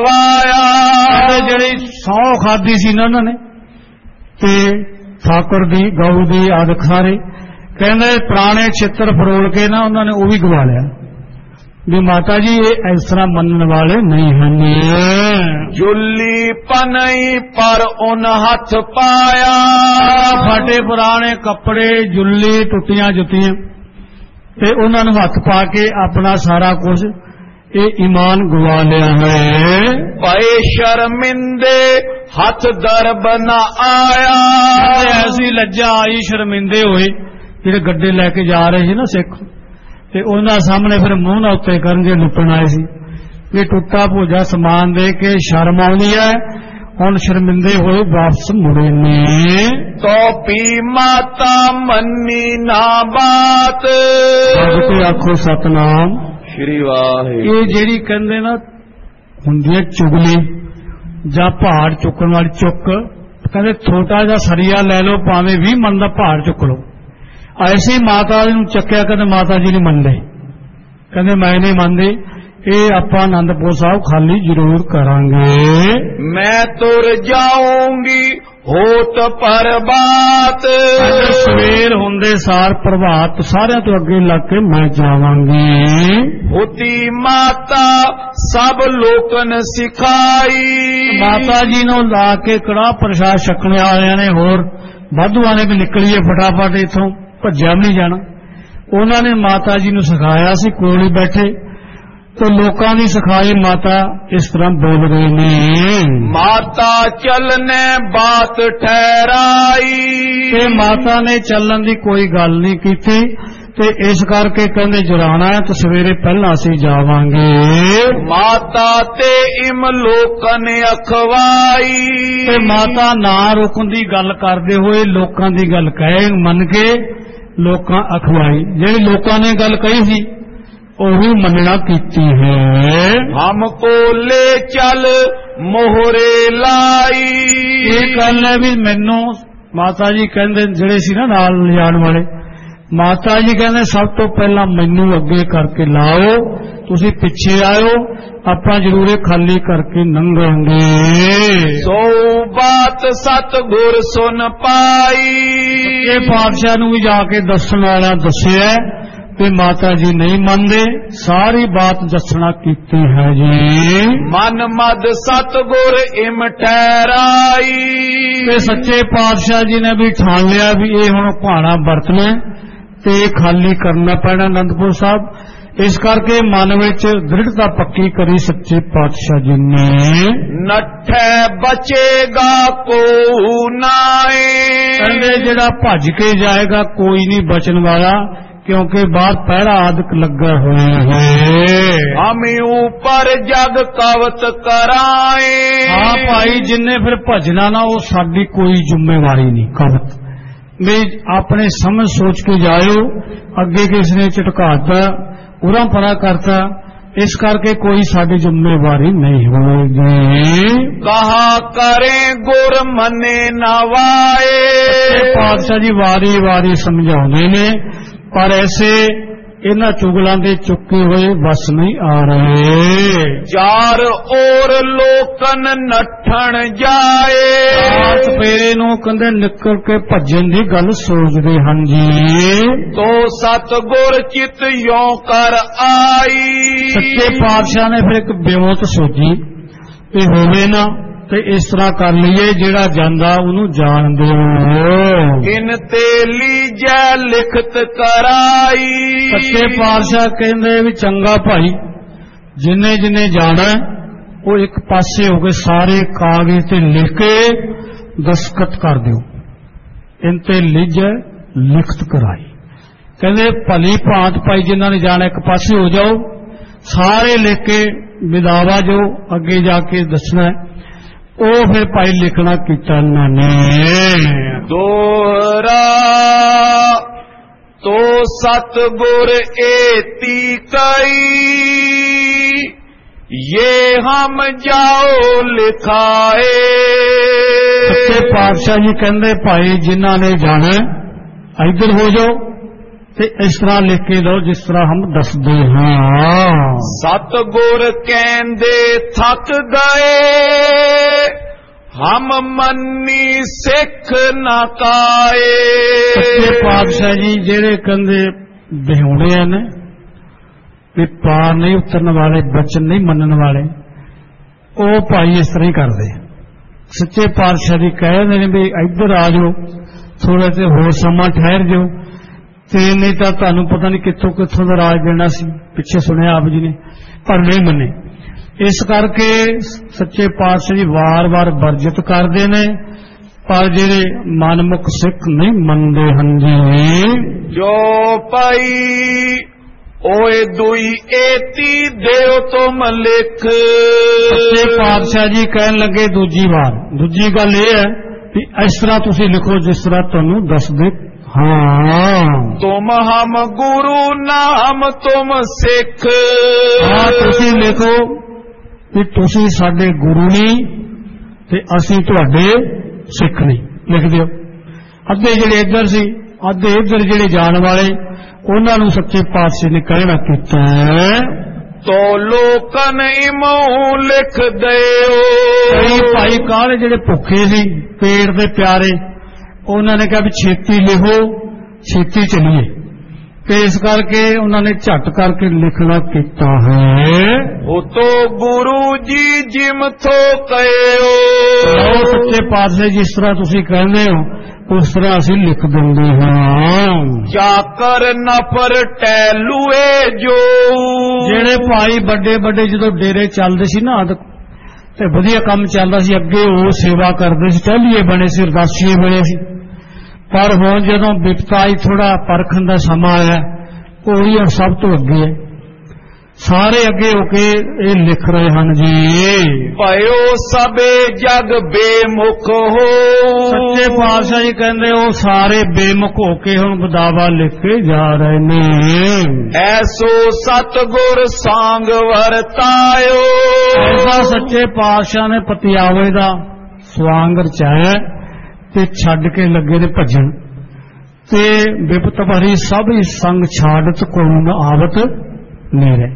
[SPEAKER 2] ਗਵਾਇਆ।
[SPEAKER 1] ਜਿਹੜੀ ਸਹੁੰ ਖਾਦੀ ਸੀ ਨਾ ਉਹਨਾਂ ਨੇ ਤੇ ਠਾਕੁਰ ਦੀ ਗਊ ਦੀ ਆਦਿ ਖਾਰੇ, ਕਹਿੰਦੇ ਪੁਰਾਣੇ ਛਿੱਤਰ ਫਰੋਲ ਕੇ ਨਾ ਉਹਨਾਂ ਨੇ ਉਹ ਵੀ ਗਵਾ ਲਿਆ ਵੀ ਮਾਤਾ ਜੀ ਇਹ ਇਸ ਤਰ੍ਹਾਂ ਮੰਨਣ ਵਾਲੇ ਨਹੀਂ ਹਨ।
[SPEAKER 2] ਜੁੱਲੀ ਪਨਈ ਪਰ ਉਨ ਹੱਥ ਪਾਇਆ।
[SPEAKER 1] ਫਾਟੇ ਪੁਰਾਣੇ ਕੱਪੜੇ, ਜੁੱਲੀ, ਟੁੱਟੀਆਂ ਜੁੱਤੀਆਂ ਤੇ ਉਹਨਾਂ ਨੂੰ ਹੱਥ ਪਾ ਕੇ ਆਪਣਾ ਸਾਰਾ ਕੁਝ ਇਹ ਈਮਾਨ ਗਵਾ ਲਿਆ ਹੈ।
[SPEAKER 2] ਪਏ ਸ਼ਰਮਿੰਦੇ ਹੱਥ ਦਰਬ ਨਾ ਆਇਆ।
[SPEAKER 1] ਐਸੀ ਲੱਜਾ ਆਈ ਸ਼ਰਮਿੰਦੇ ਹੋਏ ਜਿਹੜੇ ਗੱਡੇ ਲੈ ਕੇ ਜਾ ਰਹੇ ਸੀ ਨਾ ਸਿੱਖ, ਤੇ ਉਹਨਾਂ ਸਾਹਮਣੇ ਫਿਰ ਮੂੰਹ ਨਾਲ ਉੱਤੇ ਕਰਨ ਜੇ ਲੁੱਟਣ ਆਏ ਸੀ ਵੀ ਟੁੱਟਾ ਭੋਜਾ ਸਮਾਨ ਦੇ ਕੇ ਸ਼ਰਮ ਆਉਂਦੀ ਹੈ। ਹੁਣ ਸ਼ਰਮਿੰਦੇ ਹੋਏ ਵਾਪਸ ਮੁੜੇ ਨੇ।
[SPEAKER 2] ਤੋ ਪੀ ਮਾਤਾ ਮੰਨੀ ਨਾ ਬਾਤ।
[SPEAKER 1] ਜਗ ਤੇ ਆਖੋ ਸਤਨਾਮ
[SPEAKER 2] ਸ਼੍ਰੀ ਵਾਹਿਗੁਰੂ।
[SPEAKER 1] ਇਹ ਜਿਹੜੀ ਕਹਿੰਦੇ ਨਾ ਹੁੰਦੀ ਹੈ ਚੁਗਲੀ ਜਾਂ ਪਹਾੜ ਚੁੱਕਣ ਵਾਲੀ ਚੁੱਕ, ਕਹਿੰਦੇ ਛੋਟਾ ਜਿਹਾ ਸਰੀਆ ਲੈ ਲਓ ਭਾਵੇਂ ਵੀਹ ਮਣ ਦਾ ਪਹਾੜ ਚੁੱਕ ਲਓ। ਐਸੀ ਮਾਤਾ ਜੀ ਨੂੰ ਚੱਕਿਆ, ਕਹਿੰਦੇ ਮਾਤਾ ਜੀ ਨਹੀਂ ਮੰਨਦੇ, ਕਹਿੰਦੇ ਮੈਂ ਨਹੀਂ ਮੰਨਦੀ। ਇਹ ਆਪਾਂ ਆਨੰਦਪੁਰ ਸਾਹਿਬ ਖਾਲੀ ਜ਼ਰੂਰ ਕਰਾਂਗੇ।
[SPEAKER 2] ਮੈਂ ਤੁਰ ਜਾਊਂਗੀ ਹੋਤ ਪ੍ਰਭਾਤ।
[SPEAKER 1] ਸਵੇਰ ਹੁੰਦੇ ਸਾਰ ਪ੍ਰਭਾਤ ਸਾਰਿਆਂ ਤੋਂ ਅੱਗੇ ਲੱਗ ਕੇ ਮੈਂ ਜਾਵਾਂਗੀ।
[SPEAKER 2] ਹੋਤੀ ਮਾਤਾ ਸਭ ਲੋਕਨ ਸਿਖਾਈ।
[SPEAKER 1] ਮਾਤਾ ਜੀ ਨੂੰ ਲਾ ਕੇ ਕੜਾਹ ਪ੍ਰਸ਼ਾਦ ਛਕਣ ਵਾਲਿਆਂ ਨੇ ਹੋਰ ਵਾਧੂਆਂ ਨੇ ਵੀ ਨਿਕਲੀਏ ਫਟਾਫਟ ਇੱਥੋਂ, ਭੱਜਿਆ ਵੀ ਨਹੀਂ ਜਾਣਾ। ਉਹਨਾਂ ਨੇ ਮਾਤਾ ਜੀ ਨੂੰ ਸਿਖਾਇਆ ਸੀ, ਕੋਲ ਹੀ ਬੈਠੇ ਤੇ ਲੋਕਾਂ ਦੀ ਸਿਖਾਈ ਮਾਤਾ ਇਸ ਤਰ੍ਹਾਂ ਬੋਲ ਰਹੀ ਨੇ।
[SPEAKER 2] ਮਾਤਾ ਚਲਨੇ ਬਾਤ ਠਹਿਰਾਈ।
[SPEAKER 1] ਤੇ ਮਾਤਾ ਨੇ ਚੱਲਣ ਦੀ ਕੋਈ ਗੱਲ ਨਹੀਂ ਕੀਤੀ ਤੇ ਇਸ ਕਰਕੇ ਕਹਿੰਦੇ ਜਰਾਣਾ ਹੈ ਤਾਂ ਸਵੇਰੇ ਪਹਿਲਾਂ ਅਸੀਂ ਜਾਵਾਂਗੇ।
[SPEAKER 2] ਮਾਤਾ ਤੇ ਇਮ ਲੋਕਨ ਅਖਵਾਈ।
[SPEAKER 1] ਤੇ ਮਾਤਾ ਨਾ ਰੁਕਣ ਦੀ ਗੱਲ ਕਰਦੇ ਹੋਏ ਲੋਕਾਂ ਦੀ ਗੱਲ ਕਹੇ ਮੰਨ ਕੇ ਲੋਕਾਂ ਅਖਵਾਈ। ਜਿਹੜੀ ਲੋਕਾਂ ਨੇ ਗੱਲ ਕਹੀ ਸੀ ਉਹੀ ਮੰਨਣਾ ਕੀਤੀ ਹੈ।
[SPEAKER 2] ਹਮ ਕੋ ਲੈ ਚੱਲ ਮੋਹਰੇ ਲਾਈ।
[SPEAKER 1] ਇਹ ਗੱਲ ਹੈ ਵੀ ਮੈਨੂੰ ਮਾਤਾ ਜੀ ਕਹਿੰਦੇ ਜਿਹੜੇ ਸੀ ਨਾ ਨਾਲ ਲਿਜਾਣ ਵਾਲੇ, ਮਾਤਾ ਜੀ ਕਹਿੰਦੇ ਸਭ ਤੋਂ ਪਹਿਲਾਂ ਮੈਨੂੰ ਅੱਗੇ ਕਰਕੇ ਲਾਓ, ਤੁਸੀਂ ਪਿੱਛੇ ਆਇਓ, ਆਪਾਂ ਜ਼ਰੂਰ ਖਾਲੀ ਕਰਕੇ ਲੰਘਾਂਗੇ।
[SPEAKER 2] ਸੋ ਬਾਤ ਸਤਿਗੁਰ ਸੁਨ ਪਾਈ।
[SPEAKER 1] ਇਹ ਪਾਤਸ਼ਾਹ ਨੂੰ ਵੀ ਜਾ ਕੇ ਦੱਸਣ ਵਾਲਾ ਦੱਸਿਆ ਤੇ ਮਾਤਾ ਜੀ ਨਹੀਂ ਮੰਨਦੇ, ਸਾਰੀ ਬਾਤ ਦੱਸਣਾ ਕੀਤੀ ਹੈ ਜੀ।
[SPEAKER 2] ਮਨ ਮਦ ਸਤਿਗੁਰ ਇਮ ਠਹਿਰਾਈ।
[SPEAKER 1] ਤੇ ਸੱਚੇ ਪਾਤਸ਼ਾਹ ਜੀ ਨੇ ਵੀ ਠਾਣ ਲਿਆ ਵੀ ਇਹ ਹੁਣ ਭਾਣਾ ਵਰਤਣਾ ਤੇ ਖਾਲੀ ਕਰਨਾ ਪੈਣਾ ਅਨੰਦਪੁਰ ਸਾਹਿਬ। ਇਸ ਕਰਕੇ ਮਨ ਵਿੱਚ ਦ੍ਰਿੜਤਾ ਪੱਕੀ ਕਰੀ ਸੱਚੇ ਪਾਤਸ਼ਾਹ ਜੀ ਨੇ।
[SPEAKER 2] ਨੱਠੇ ਬਚੇਗਾ ਕੋ ਨਾਏ।
[SPEAKER 1] ਕਹਿੰਦੇ ਜਿਹੜਾ ਭੱਜ ਕੇ ਜਾਏਗਾ ਕੋਈ ਨਹੀਂ ਬਚਣ ਵਾਲਾ, ਕਿਉਂਕਿ ਬਾਹਰ ਪਹਿਰਾ ਆਦਿਕ ਲੱਗਾ ਹੋਇਆ ਹੈ।
[SPEAKER 2] ਹਮੇ ਉਪਰ ਜਗ ਕਵਤ ਕਰਾਏ।
[SPEAKER 1] ਹਾਂ ਭਾਈ ਜਿੰਨੇ ਫਿਰ ਭਜਣਾ ਨਾ ਉਹ ਸਾਡੀ ਕੋਈ ਜ਼ਿੰਮੇਵਾਰੀ ਨਹੀਂ। ਕਵਤ ਵੀ ਆਪਣੇ ਸਮਝ ਸੋਚ ਕੇ ਜਾਇਓ, ਅੱਗੇ ਕਿਸ ਨੇ ਝਟਕਾਤਾ ਉਰਾਂ ਪਰਾਂ ਕਰਤਾ, ਇਸ ਕਰਕੇ ਕੋਈ ਸਾਡੀ ਜ਼ਿੰਮੇਵਾਰੀ ਨਹੀਂ ਹੋਵੇਗੀ।
[SPEAKER 2] ਕਹਾ ਕਰੇ ਗੁਰ ਮਨੇ ਨਵਾਏ।
[SPEAKER 1] ਪਾਤਸ਼ਾਹ ਜੀ ਵਾਰੀ ਵਾਰੀ ਸਮਝਾਉਂਦੇ ਨੇ ਪਰ ਐਸੇ ਇਹਨਾਂ ਚੁਗਲਾਂ ਦੇ ਚੁੱਕੇ ਹੋਏ ਵਸ ਨਹੀਂ ਆ ਰਹੇ।
[SPEAKER 2] ਚਾਰ ਔਰ ਲੋਕਨ ਨੱਠਣ ਜਾਏ।
[SPEAKER 1] ਰਾਤ ਫੇਰੇ ਨੂੰ ਕਹਿੰਦੇ ਨਿਕਲ ਕੇ ਭੱਜਣ ਦੀ ਗੱਲ ਸੋਚਦੇ ਹਨ ਜੀ।
[SPEAKER 2] ਤੋ ਸਤਿਗੁਰ ਚਿਤ ਯੋਂ ਕਰ ਆਈ।
[SPEAKER 1] ਸੱਚੇ ਪਾਤਸ਼ਾਹ ਨੇ ਫਿਰ ਇੱਕ ਬਿਉਂਤ ਸੋਚੀ ਕਿ ਹੋਵੇ ਨਾ ਤੇ ਇਸ ਤਰ੍ਹਾਂ ਕਰ ਲਈਏ ਜਿਹੜਾ ਜਾਂਦਾ ਉਹਨੂੰ ਜਾਣ ਦਿਓ।
[SPEAKER 2] ਕਿਨ ਤੇ ਲੀਜੈ ਲਿਖਤ ਕਰਾਈ।
[SPEAKER 1] ਸੱਚੇ ਪਾਤਸ਼ਾਹ ਕਹਿੰਦੇ ਵੀ ਚੰਗਾ ਭਾਈ, ਜਿੰਨੇ ਜਿੰਨੇ ਜਾਣਾ ਉਹ ਇੱਕ ਪਾਸੇ ਹੋ ਕੇ ਸਾਰੇ ਕਾਗਜ਼ ਤੇ ਲਿਖ ਕੇ ਦਸਖਤ ਕਰ ਦਿਓ। ਇਨ ਤੇ ਲੀਜੈ ਲਿਖਤ ਕਰਾਈ। ਕਹਿੰਦੇ ਭਲੀ ਭਾਂਤ ਭਾਈ ਜਿਨ੍ਹਾਂ ਨੇ ਜਾਣਾ ਇੱਕ ਪਾਸੇ ਹੋ ਜਾਓ, ਸਾਰੇ ਲਿਖ ਕੇ ਵਿਦਾਵਾ ਜੋ ਅੱਗੇ ਜਾ ਕੇ ਦੱਸਣਾ ਉਹ ਫਿਰ ਭਾਈ ਲਿਖਣਾ ਕੀਤਾ ਇਹਨਾਂ ਨੇ।
[SPEAKER 2] ਦੋਹਰਾ ਤੋ ਸਤਿਗੁਰ ਏਤੀ ਕਈ। ये हम जाओ लिखाए।
[SPEAKER 1] सच्चे पातशाह जी कहते भाई जिन्हों ने जाना इधर हो जाओ ते इस तरह लिख के दो जिस तरह हम दसदे हाँ।
[SPEAKER 2] सतगुर कहंदे थक गए हम मन्नी सिख न काए।
[SPEAKER 1] सच्चे पातशाह जी जेड़े कहंदे बेहुणे ने भी पार नहीं उतरने वाले बचन नहीं मनने वाले वो भाई इस तरह ही करते। सच्चे पातशाह जी कह रहे हैं भी इधर आ जाओ थोड़ा से होर समा ठहर जाओ ते नहीं तो तुहानू पता नहीं कित्थों कित्थों दा राज देना सी। पिछे सुनिया आप जी ने पर नहीं मने। इस करके सच्चे पातशाह जी वार वार वर्जित करते ने पर जेड़े मनमुख सिख नहीं मनते हैं जी।
[SPEAKER 2] जो पाई
[SPEAKER 3] ओए दुई एती देव तुम लिख।
[SPEAKER 1] सच्चे पातशाह जी कहन लगे दूजी बार, दूजी गल ये है कि इस तरह तुसी लिखो जिस तरह तुहानू दसदे। हाँ
[SPEAKER 3] तुम हम गुरु नाम तुम सिख।
[SPEAKER 1] हाँ तुसी लिखो कि तुसी साडे गुरु नहीं ते असी तुहाडे सिख नहीं, लिख दिओ। अद्धे जिहड़े इधर सी अद्धे इधर जिहड़े जाण वाले उन्हां नूं सच्चे पातशाह ने कहना कीता
[SPEAKER 3] तो लोकन इमों लिख दिओ।
[SPEAKER 1] कई भाई काले जिहड़े भुखे सी पेट दे प्यारे उन्होंने कहा भी छेती लिखो छेती चलिए, तो इस करके उन्होंने झट करके लिखना किया है।
[SPEAKER 3] वो तो गुरु जी जिम थो कहो।
[SPEAKER 1] सच्चे पातशाह जिस तरह तुसी कहने हो उस तरह असी लिख देंगे। हाँ
[SPEAKER 3] जाकर नफर टैलुए जो
[SPEAKER 1] जेड़े भाई बड़े बड़े जो डेरे चलते सी ना ते वधिया काम चलता सी, अगे वो सेवा करते सी, टहलीए बने सी, अरदासीए बने सी। पर हुण जदों विपता आई थोड़ा परखण दा समा आया, कोई हुण सब तो अगे है, सारे अगे होके ये लिख रहे हैं जी।
[SPEAKER 3] भयो सबे जग बेमुख हो।
[SPEAKER 1] सच्चे पातशाह जी कहते वो सारे बेमुख होके हुण बदावा लिख के जा रहे ने।
[SPEAKER 3] ऐसो सतगुर सांग वरतायो।
[SPEAKER 1] ऐसा सच्चे पातशाह ने पतियावे दा स्वांग रचाया ते छड्ड के लगे ने भजन ते विपत भरी सब संग छाड़त कोन आवत नेरे।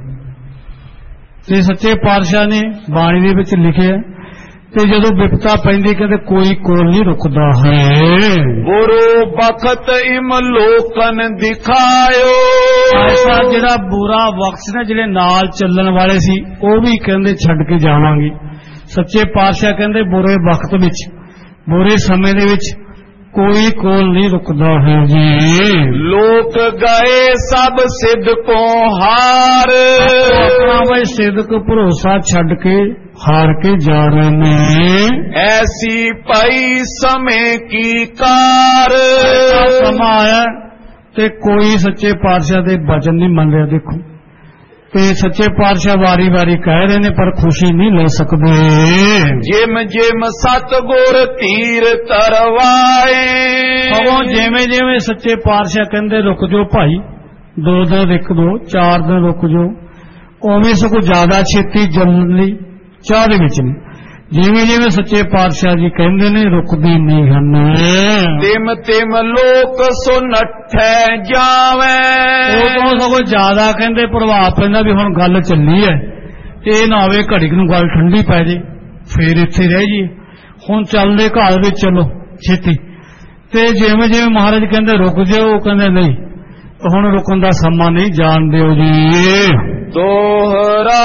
[SPEAKER 1] ते सच्चे पातशाह ने बाणी दे विच लिखिया ते जदों विपता पैंदी कहते कोई कोल नहीं रुकदा है।
[SPEAKER 3] गुरु बखत इम लोकन दिखायो।
[SPEAKER 1] ऐसा जिहड़ा बुरा वक्त ने जिहड़े नाल चलण वाले सी वो भी कहंदे छड्ड के जावांगे। सच्चे पातशाह कहंदे बुरे वक्त विच बुरे समय दे विच कोई कोल नहीं रुकदा है जी।
[SPEAKER 3] लोक गए सब सिद्धकों हार।
[SPEAKER 1] अपना भाई सिद्धक भरोसा छड्ड के हार के जा रहे ने।
[SPEAKER 3] ऐसी पई समय की कार।
[SPEAKER 1] समा आया ते कोई सच्चे पातशाह दे वचन नहीं मन रहा। देखो ते सच्चे पातशाह वारी वारी कह रहे ने पर खुशी नहीं ले सकते।
[SPEAKER 3] जिम जिम सतगुर तीर तरवाए।
[SPEAKER 1] जिमें जिमें सच्चे पातशाह कहते रुक जाओ भाई, दो दिन रुक दो, चार दिन रुक जाओ, उवें सगों ज्यादा छेती जल्दी चाह दे विच नहीं। जिमें जिमें सच्चे पातशाह जी कहते ने रुकदी नहीं हन।
[SPEAKER 3] तिम तिम लोक सुनठे जावे।
[SPEAKER 1] उदों सगों ज्यादा कहते प्रभाव पैंदा भी हुण गल चली है, ये ना होवे घड़ी नूं गल ठंडी पै जाए फिर इत्थे रह जाइए। हुण चलदे घर विच चलो छेती। ते जिवें जिवें महाराज कहते रुक जाओ वो कहते नहीं हुण रुकण दा समा नहीं, जान दिओ जी।
[SPEAKER 3] दोहरा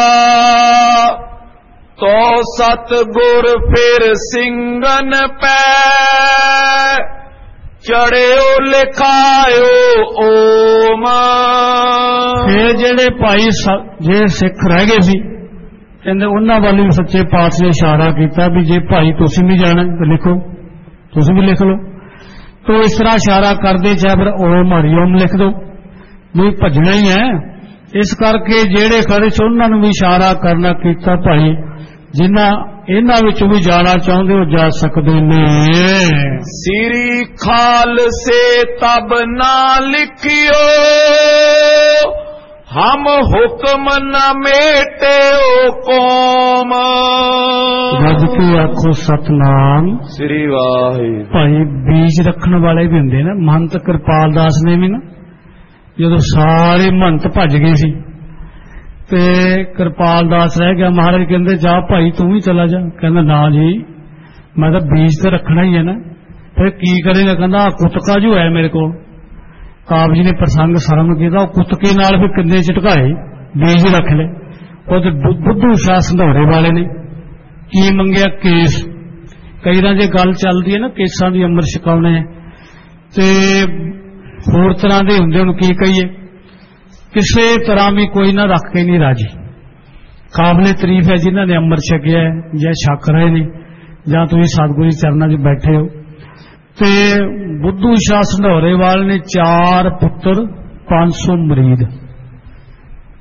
[SPEAKER 3] तो सतगुर फिर सिंगन पै चढ़ियो लिखायो ओम।
[SPEAKER 1] फिर जेड़े भाई जे सिख रह गए सी कहते उन्हां वाल भी सच्चे पातशाह ने इशारा किया भी जे भाई तुसीं भी जाना तो लिखो, तुसीं भी लिख लो। तो इस तरह इशारा करते चाहे फिर ओम हरिओम लिख दो, भी भजना ही है। इस करके जेड़े खड़े से उन्होंने भी इशारा करना किया भाई जिन्हां इन्हां विच भी जाना चाहते हो जा सकते ने।
[SPEAKER 3] सिरी खाल से तब ना लिखियो हम हुक्म न मेटे ओ कौम।
[SPEAKER 1] रज के आखो सतनाम
[SPEAKER 3] श्री वाहे।
[SPEAKER 1] भाई बीज रखने वाले भी होंगे ना, महंत कृपाल दास ने भी ना जो सारे महंत भज गए सी ते कृपाल दास रह गया। महाराज कहते जा भाई तू भी चला जा, कहना ना जी मैं तो बीज तो रखना ही है ना। फिर की करेगा, कहना कुतका जो है मेरे को आप जी ने प्रसंग सरम किया कुतके नाल फिर किन्ने झटकाए बीज रख ले। वो बुद्धू शाह संधौरे वाले ने की मंगया केस। कई बार जो गल चलती है ना केसां दी अमर छकाउने ते होर तरह के हुंदे, हुण की कहिए किसी तरह भी कोई ना रख के नहीं राजी। काबले तारीफ है जिन्हों ने अमर छकिया है या छक रहे ने या तुम सतगुरू चरणों च बैठे हो। ते बुद्धू शाह संधौरे वाले ने चार पुत्र पांच सौ मरीद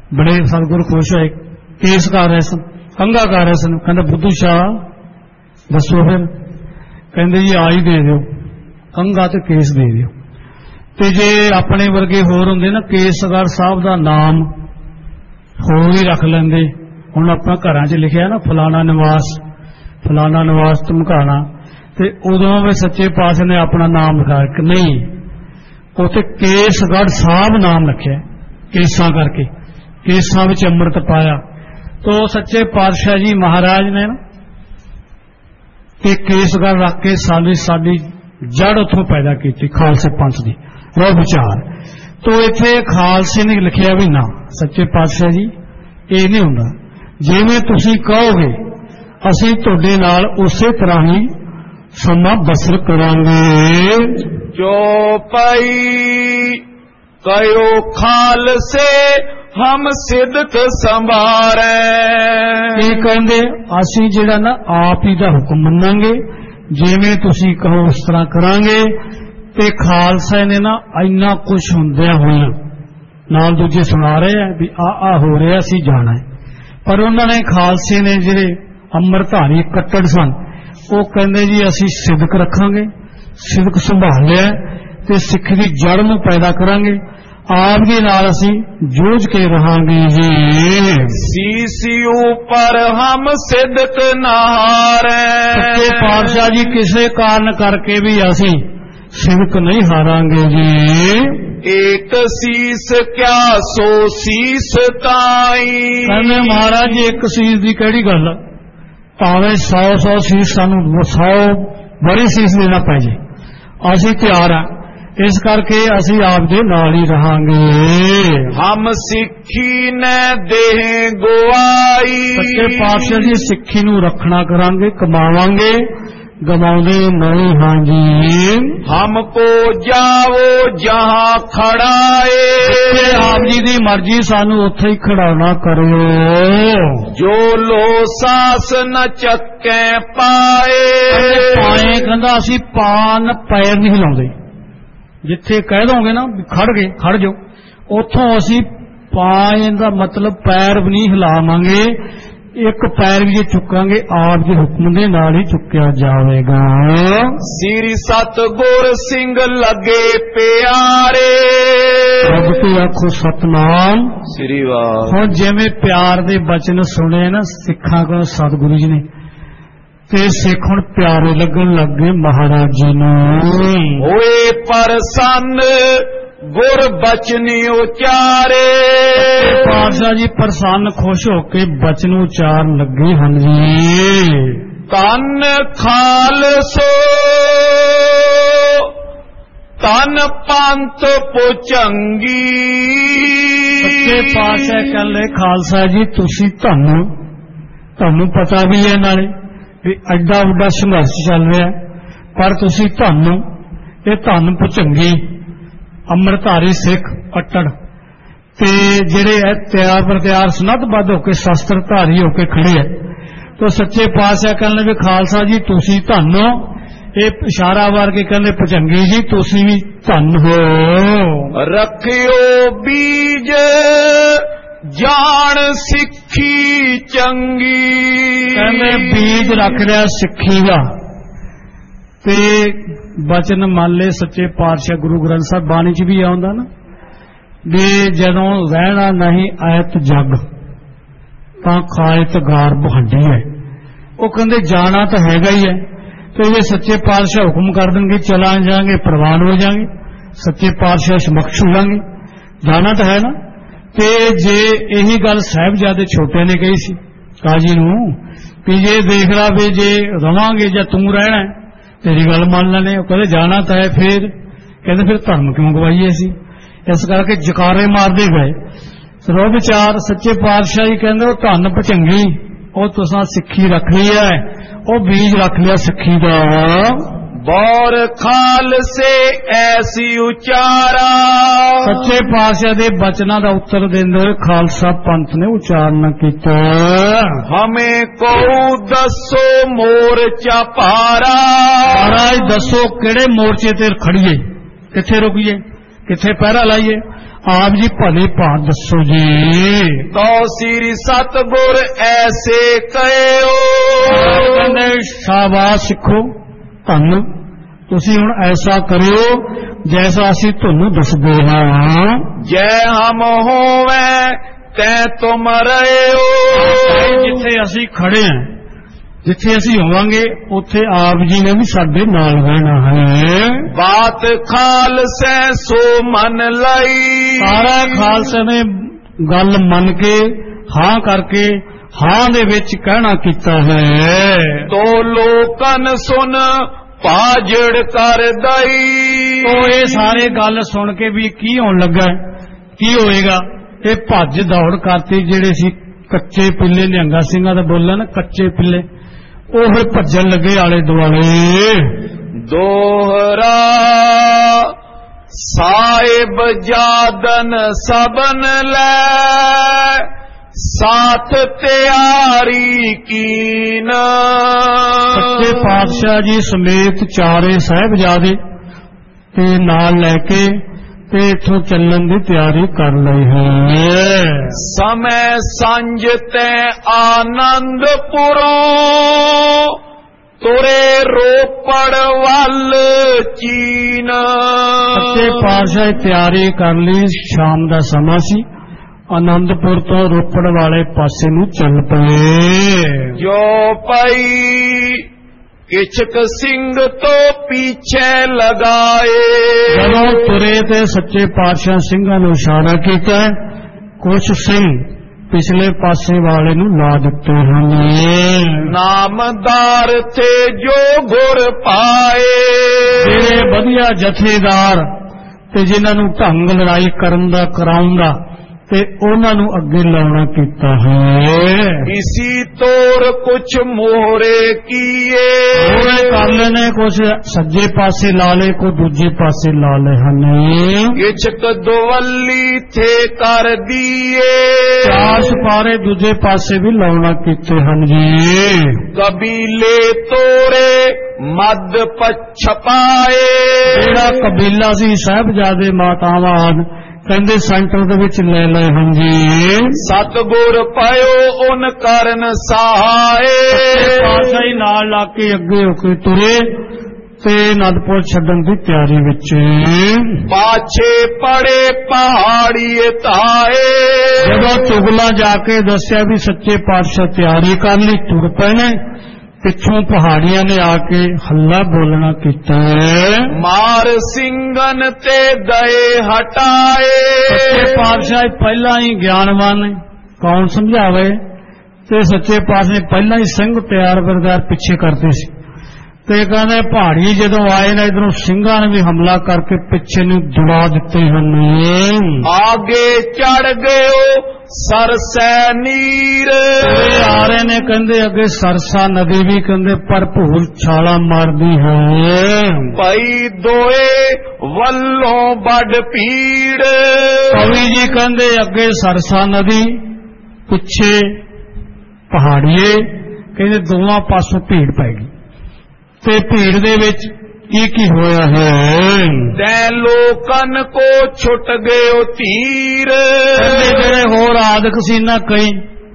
[SPEAKER 1] बड़े सतगुरु खुश होए, केस कर रहे सन, कंघा कर रहे सन। कहते बुद्धू शाह दसो फिर, कहते जी आई दे दिओ, कंघा ते केस दे दिओ। ते जे अपने वर्गे होर हुंदे ना, केसगढ़ साहब दा नाम होर ही रख लेंदे। हुण अपना घरां च लिखिआ ना फलाना निवास, फलाना निवास धमकाना, ते उदों भी सच्चे पातशाह ने अपना नाम लिखाया कि नहीं, उत्थे केसगढ़ साहब नाम रखिआ, केसां करके, केसां विच अमृत पाया। तो सच्चे पातशाह जी महाराज ने ना ते केसगढ़ रख के साडी साडी जड़ उत्थों पैदा की खालसे पंथ की वो विचार। तो इत्थे खालसे ने लिखिआ भी ना सच्चे पातशाह जी ये नहीं हुंदा, जिवें तुसीं कहोगे असीं तुहाडे नाल उसे तरह ही समा बसर करांगे।
[SPEAKER 3] जो पाई कयो खालसे हम सिदक संभारे।
[SPEAKER 1] ये कहंदे असीं जिहड़ा ना आप ही दा हुक्म मन्नांगे, जिवें तुसीं कहो उस तरह करांगे। ते खालसा ने ना इन्ना कुछ हुंदिआं होइआं नाल दूजे सुना रहे हैं भी आ आ हो रहा असीं जाना है, पर उन्होंने खालसे ने जिहड़े अमरधारी कट्टड़ सन वो कहंदे जी असीं सिदक रखांगे, सिदक संभाल लिआ ते सिख दी जड़ नूं पैदा करांगे, आप जी नाल असीं जूझ के रहांगे जी।
[SPEAKER 3] सीसियू पर हम सिदक नहारे।
[SPEAKER 1] सच्चे पातशाह जी किसे कारण करके भी असीं सिदक नहीं हारांगे जी।
[SPEAKER 3] एक शीस क्या सौ शीस ताई।
[SPEAKER 1] कहने महाराज जी एक शीस दी केड़ी गल, भावें सौ सौ शीस सानू सौ बड़ी शीस देना पै जे, असीं तैयार हां, इस करके असीं आप दे नाल ही रहांगे।
[SPEAKER 3] हम सिक्खी ने देह गुआई।
[SPEAKER 1] सच्चे पातशाह जी सिक्खी नूं रखना करांगे, कमावांगे, गवाउंदे नहीं हां जी।
[SPEAKER 3] हमको जाओ जहां खड़ाए।
[SPEAKER 1] आप जी दी मर्जी सानू उत्थे ही खड़ाना करो।
[SPEAKER 3] जो लो सास न चक्के पाए।
[SPEAKER 1] पाए कहंदा असीं पान पैर नहीं हिलाउंदे, जिथे कह दोगे ना खड़ गए खड़ जाओ, उथों असीं पाए दा मतलब पैर भी नहीं हिलावांगे, एक पैर भी चुकांगे आप दे हुक्म दे नाल ही चुक्या जावेगा।
[SPEAKER 3] श्री सतगुर सिंह लगे प्यारे।
[SPEAKER 1] रब के आखो सतनाम
[SPEAKER 3] श्री वाह।
[SPEAKER 1] हुण जिवें प्यार दे बचन सुने ना सिखां को सतगुरु जी ने, ते सिख हुण प्यारे लगन लग गए महाराज जी नूं।
[SPEAKER 3] होए प्रसन्न गुर बचन उचारे।
[SPEAKER 1] पातशाह जी प्रसन्न खुश होके बचन उचार लगे हन जी।
[SPEAKER 3] तन खालसो तन पंथ पुचंगी।
[SPEAKER 1] सच्चे पातशाह कहले खालसा जी तुसी धन, तुहानू पता भी है नाले भी एडा वड्डा संघर्ष चल रहा, पर तुसी धन, ये धन पुचंगी अमरधारी सिख अटड़ ते जिहड़े है तैयार पर तैयार सनदबद्ध होके शस्त्रधारी होके खड़े है। तो सच्चे पातशाह कहने भी खालसा जी तुसी धन हो, ये इशारा वार के कहने पुचंगी जी तुसी भी धन हो।
[SPEAKER 3] रखियो बीज जान सिक्खी चंगी।
[SPEAKER 1] कहने बीज रख लिया सिक्खी का, ते बचन मान ले सच्चे पातशाह गुरु ग्रंथ साहब बाणी च भी आउंदा ना भी जदों रहना नहीं आयत जग तां खायत गार बहांडी है। वो कहंदे जाना तो हैगा ही है, तो ये सच्चे पातशाह हुक्म कर देंगे चला जाएंगे प्रवान हो जाएंगे, सच्चे पातशाह समक्ष हो जाएंगे, जाना तो है ना। ते जे यही गल साहिबजादे छोटे ने कही सी काजी नूं कि जे देख ला भी जे रवांगे जां तू रहना है तेरी गल मान लेने, कहते जाना तो है, फिर कहते फिर धर्म क्यों गवाइए सी, इस करके जकारे मारते गए। सरो विचार सच्चे पातशाह जी कहते धन भचंगी, वो तुसां सिक्खी रख ली है, वो बीज रख लिया सिक्खी का।
[SPEAKER 3] बौर खालसे ऐसी उचारा।
[SPEAKER 1] सच्चे पातशाह दे बचना का उत्तर देंदे होए खालसा पंथ ने उचारण किया।
[SPEAKER 3] हमें को दसो मोर्चा पारा।
[SPEAKER 1] महाराज दसो केड़े मोर्चे ते खड़िए, किथे रुकिए, किथे पहरा लाइए। ਆਪ ਜੀ ਭਲੇ ਭਾਰ ਦੱਸੋ ਜੀ।
[SPEAKER 3] ਤੋ ਸ੍ਰੀ ਸਤਿਗੁਰ ਐਸੇ ਕਹਿਓ।
[SPEAKER 1] ਕਹਿੰਦੇ ਸ਼ਾਬਾਸ਼ ਸਿੱਖੋ, ਧੰਨ ਤੁਸੀਂ ਹੁਣ ਐਸਾ ਕਰਿਓ ਜੈਸਾ ਅਸੀਂ ਤੁਹਾਨੂੰ ਦੱਸਦੇ ਹਾਂ।
[SPEAKER 3] ਜੈ ਹਮ ਹੋਵੇ ਤੈ ਤੁਮ ਰਹਿਓ।
[SPEAKER 1] ਜਿੱਥੇ ਅਸੀਂ ਖੜੇ ਹਾਂ, ਜਿੱਥੇ ਅਸੀਂ ਹੋਵਾਂਗੇ ਉੱਥੇ ਆਪ ਜੀ ਨੇ ਵੀ ਸਾਡੇ ਨਾਲ ਰਹਿਣਾ ਹੈ।
[SPEAKER 3] ਬਾਤ ਖਾਲਸੈ ਸੋ ਮਨ ਲਈ।
[SPEAKER 1] ਸਾਰਾ ਖਾਲਸੇ ਨੇ ਗੱਲ ਮੰਨ ਕੇ ਹਾਂ ਕਰਕੇ ਹਾਂ ਦੇ ਵਿੱਚ ਕਹਿਣਾ ਕੀਤਾ ਹੈ।
[SPEAKER 3] ਤੋ ਲੋਕਨ ਸੁਨ ਪਾਜੜ ਕਰ ਦਈ।
[SPEAKER 1] ਉਹ ਇਹ ਸਾਰੇ ਗੱਲ ਸੁਣ ਕੇ ਵੀ ਕੀ ਹੋਣ ਲੱਗਾ, ਕੀ ਹੋਏਗਾ, ਇਹ ਭੱਜ ਦੌੜ ਕਰਤੀ। ਜਿਹੜੇ ਸੀ ਕੱਚੇ ਪਿੱਲੇ ਨਿਹੰਗਾ ਸਿੰਘਾਂ ਦਾ ਬੋਲਿਆ ਨਾ, ਕੱਚੇ ਪਿੱਲੇ, ਉਹ ਫਿਰ ਭੱਜਣ ਲੱਗੇ ਆਲੇ ਦੁਆਲੇ।
[SPEAKER 3] ਦੋਹਰਾ ਸਾਹਿਬ ਜਾਦਨ ਸਬਨ ਲੈ ਸਾਥ ਤਿਆਰੀ ਕੀਨ।
[SPEAKER 1] ਸੱਚੇ ਪਾਤਸ਼ਾਹ ਜੀ ਸਮੇਤ ਚਾਰੇ ਸਾਹਿਬਜ਼ਾਦੇ ਤੇ ਨਾਲ ਲੈ ਕੇ ਤੇ ਇੱਥੋਂ ਚੱਲਣ ਦੀ ਤਿਆਰੀ ਕਰ ਲਈ ਹੈ।
[SPEAKER 3] ਸਮੇਂ ਸੰਜ ਤੈ ਆਨੰਦਪੁਰੋਂ ਤੁਰੇ ਰੋਪੜ ਵੱਲ ਚੀਨ।
[SPEAKER 1] ਸੱਚੇ ਪਾਤਸ਼ਾਹ ਤਿਆਰੀ ਕਰ ਲਈ, ਸ਼ਾਮ ਦਾ ਸਮਾਂ ਸੀ। ਆਨੰਦਪੁਰ ਤੋਂ ਰੋਪੜ ਵਾਲੇ ਪਾਸੇ ਨੂੰ ਚੱਲ ਪਏ।
[SPEAKER 3] ਜੋ ਪਈ ਕਿਛਕ ਸਿੰਘ ਤੋਂ ਪਿੱਛੇ ਲਗਾਏ।
[SPEAKER 1] ਜਦੋਂ ਤੁਰੇ ਤੇ ਸੱਚੇ ਪਾਤਸ਼ਾਹ ਸਿੰਘਾਂ ਨੂੰ ਇਸ਼ਾਰਾ ਕੀਤਾ, ਕੁਛ ਸਿੰਘ ਪਿਛਲੇ ਪਾਸੇ ਵਾਲੇ ਨੂੰ ਲਾ ਦਿੱਤੇ ਹਨ।
[SPEAKER 3] ਨਾਮਦਾਰ ਥੇ ਜੋ ਗੁਰ ਪਾਏ।
[SPEAKER 1] ਜਿਹੜੇ ਵਧੀਆ ਜਥੇਦਾਰ ਤੇ ਜਿਨ੍ਹਾਂ ਨੂੰ ਢੰਗ ਲੜਾਈ ਕਰਨ ਦਾ ਕਰਾਉਣ ਦਾ ਤੇ ਉਹਨਾਂ ਨੂੰ ਅੱਗੇ ਲਾਉਣਾ ਕੀਤਾ ਹੈ।
[SPEAKER 3] ਇਸੀ ਤੋਰ ਕੁਛ ਮੋਹਰੇ ਕੀਏ।
[SPEAKER 1] ਉਹਨੇ ਕਰ ਲੈਣੇ, ਕੁਛ ਸੱਜੇ ਪਾਸੇ ਲਾ ਲਏ, ਕੋਈ ਦੂਜੇ ਪਾਸੇ ਲਾ ਲਏ ਹਨ।
[SPEAKER 3] ਕਿਛਕ ਦੁਵੱਲੀ ਥੇ ਕਰ ਦੀਏ।
[SPEAKER 1] ਚਾਰ ਸਿਪਾਰੇ ਦੂਜੇ ਪਾਸੇ ਵੀ ਲਾਉਣਾ ਕੀਤੇ ਹਨ ਜੀ।
[SPEAKER 3] ਕਬੀਲੇ ਤੋਰੇ ਮੱਧ ਪਛਪਾਏ।
[SPEAKER 1] ਜਿਹੜਾ ਕਬੀਲਾ ਸੀ ਸਾਹਿਬਜ਼ਾਦੇ ਮਾਤਾਵਾਂ ਹਨ, ਕਹਿੰਦੇ ਸੈਂਟਰ ਦੇ ਵਿੱਚ ਲੈ ਲਏ ਹਨ ਜੀ।
[SPEAKER 3] ਸਤਿਗੁਰ ਪਾਇਓ ਉਨ ਕਰਨ ਸਹਾਏ।
[SPEAKER 1] ਪਾਤਸ਼ਾਹ ਹੀ ਨਾਲ ਲਾ ਕੇ ਅੱਗੇ ਹੋ ਕੇ ਤੁਰੇ ਤੇ ਅਨੰਦਪੁਰ ਛੱਡਣ ਦੀ ਤਿਆਰੀ ਵਿੱਚ।
[SPEAKER 3] ਪਾਛੇ ਪੜੇ ਪਹਾੜੀ ਧਾਏ।
[SPEAKER 1] ਜਦੋਂ ਤੁਗਲਾ ਜਾ ਕੇ ਦੱਸਿਆ ਵੀ ਸੱਚੇ ਪਾਤਸ਼ਾਹ ਤਿਆਰੀ ਕਰ ਲਈ, ਤੁਰ ਪਏ ਨੇ, ਪਿੱਛੋਂ ਪਹਾੜੀਆਂ ਨੇ ਆ ਕੇ ਹੱਲਾ ਬੋਲਣਾ ਕੀਤਾ।
[SPEAKER 3] ਮਾਰ ਸਿੰਘਨ ਤੇ ਦਏ ਹਟਾਏ।
[SPEAKER 1] ਸੱਚੇ ਪਾਤਸ਼ਾਹ ਪਹਿਲਾਂ ਹੀ ਗਿਆਨਵਾਨ ਨੇ, ਕੌਣ ਸਮਝਾਵੇ, ਤੇ ਸੱਚੇ ਪਾਤਸ਼ਾਹ ਪਹਿਲਾਂ ਹੀ ਸਿੰਘ ਤਿਆਰ ਬਰਦਾਰ ਪਿੱਛੇ ਕਰਦੇ ਸੀ। ਤੇ ਕਹਿੰਦੇ ਪਹਾੜੀ ਜਦੋਂ ਆਏ ਨੇ ਇਧਰੋਂ ਸਿੰਘਾਂ ਨੇ ਵੀ ਹਮਲਾ ਕਰਕੇ ਪਿੱਛੇ ਨੂੰ ਦੁੜਾ ਦਿੱਤੇ ਹਨ।
[SPEAKER 3] ਆਗੇ ਚੜ ਗਏ ਸਰਸੈ ਨੀਰ।
[SPEAKER 1] ਆ ਰਹੇ ਨੇ ਕਹਿੰਦੇ ਅੱਗੇ ਸਰਸਾ ਨਦੀ ਵੀ ਕਹਿੰਦੇ ਭਰਪੂਰ ਛਾਲਾ ਮਾਰਦੀ ਹੈ।
[SPEAKER 3] ਭਾਈ ਦੋਏ ਵੱਲੋਂ ਵੱਡ ਭੀੜ।
[SPEAKER 1] ਕਵੀ ਜੀ ਕਹਿੰਦੇ ਅੱਗੇ ਸਰਸਾ ਨਦੀ, ਪਿੱਛੇ ਪਹਾੜੀਏ, ਕਹਿੰਦੇ ਦੋਵਾਂ ਪਾਸੋਂ ਭੀੜ ਪੈ ਗਈ। ਤੇ ਭੀੜ ਦੇ ਵਿੱਚ ਕੀ ਕੀ ਹੋਇਆ ਹੈ।
[SPEAKER 3] ਤੈ ਲੋਕਨ ਕੋ ਛੁੱਟ ਗਏ ਧੀਰ।
[SPEAKER 1] ਜਿਹੜੇ ਹੋਰ ਆਦਿਕ ਸੀ ਨਾ ਕਈ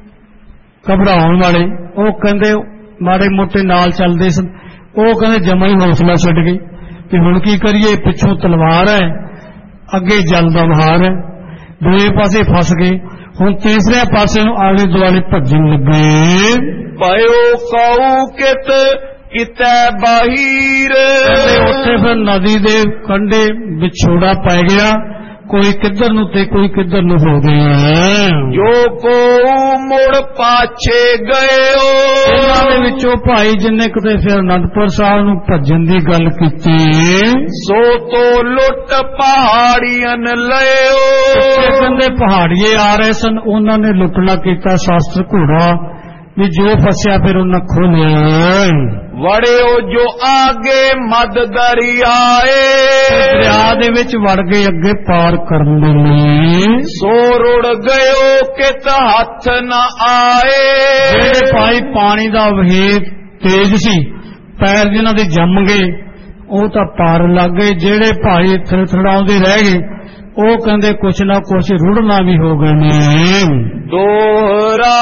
[SPEAKER 1] ਘਬਰਾਉਣ ਵਾਲੇ, ਉਹ ਕਹਿੰਦੇ ਮਾੜੇ ਮੋਟੇ ਨਾਲ ਚੱਲਦੇ ਸਨ, ਉਹ ਕਹਿੰਦੇ ਜਮਾ ਹੀ ਹੌਸਲਾ ਛੱਡ ਗਏ ਕਿ ਹੁਣ ਕੀ ਕਰੀਏ, ਪਿੱਛੋਂ ਤਲਵਾਰ ਹੈ, ਅੱਗੇ ਜਲ ਦਾ ਬਹਾਰ ਹੈ, ਦੂਏ ਪਾਸੇ ਫਸ ਗਏ। ਹੁਣ ਤੀਸਰੇ ਪਾਸੇ ਨੂੰ ਆਲੇ ਦੁਆਲੇ ਭੱਜਣ ਲੱਗੇ।
[SPEAKER 3] ਪਾਇਓ ਕਾਉ ਕਿਤ ਕਿਤੈ ਬਾਹੀਰ।
[SPEAKER 1] ਉੱਥੇ ਫਿਰ ਨਦੀ ਦੇ ਕੰਢੇ ਵਿਛੋੜਾ ਪੈ ਗਿਆ, ਕੋਈ ਕਿੱਧਰ ਨੂੰ ਤੇ ਕੋਈ ਕਿੱਧਰ ਨੂੰ ਹੋ ਗਿਆ।
[SPEAKER 3] ਜੋ ਕੋ ਮੁੜ ਪਾਛੇ ਗਇਓ।
[SPEAKER 1] ਇਹਨਾਂ ਦੇ ਵਿੱਚੋਂ ਭਾਈ ਜਿੰਨੇ ਕਿਤੇ ਫਿਰ ਅਨੰਦਪੁਰ ਸਾਹਿਬ ਨੂੰ ਭੱਜਣ ਦੀ ਗੱਲ ਕੀਤੀ,
[SPEAKER 3] ਸੋ ਤੋ ਲੁੱਟ ਪਹਾੜੀਆਂ ਲਇਓ।
[SPEAKER 1] ਕਹਿੰਦੇ ਪਹਾੜੀਏ ਆ ਰਹੇ ਸਨ, ਉਹਨਾਂ ਨੇ ਲੁੱਟਣਾ ਕੀਤਾ ਸ਼ਾਸਤਰ ਘੋੜਾ ਵੀ ਜੋ ਫਸਿਆ ਫਿਰ ਉਹਨਾਂ ਖੋਲਿਆ।
[SPEAKER 3] ਵੜਿਓ ਜੋ ਆਗੇ ਮਦ ਦਰਿਆਏ।
[SPEAKER 1] ਦਰਿਆ ਦੇ ਵਿੱਚ ਵੜ ਗਏ ਅੱਗੇ ਪਾਰ ਕਰਨ ਦੇ ਲਈ।
[SPEAKER 3] ਸੋ ਰੁੜ ਗਇਓ ਕਿਤ ਹੱਥ ਨ ਆਏ।
[SPEAKER 1] ਜਿਹੜੇ ਭਾਈ ਪਾਣੀ ਦਾ ਵਹੇਗ ਤੇਜ਼ ਸੀ, ਪੈਰ ਜਿਨ੍ਹਾਂ ਦੇ ਜੰਮ ਗਏ, ਉਹ ਤਾਂ ਪਾਰ ਲੱਗ ਗਏ। ਜਿਹੜੇ ਭਾਈ ਥੜਥੜਾਉਂਦੇ ਰਹਿ ਗਏ, ਉਹ ਕਹਿੰਦੇ ਕੁਛ ਨਾ ਕੁਛ ਰੁੜਨਾ ਵੀ ਹੋ ਗਏ ਨੇ।
[SPEAKER 3] ਦੋਹਰਾ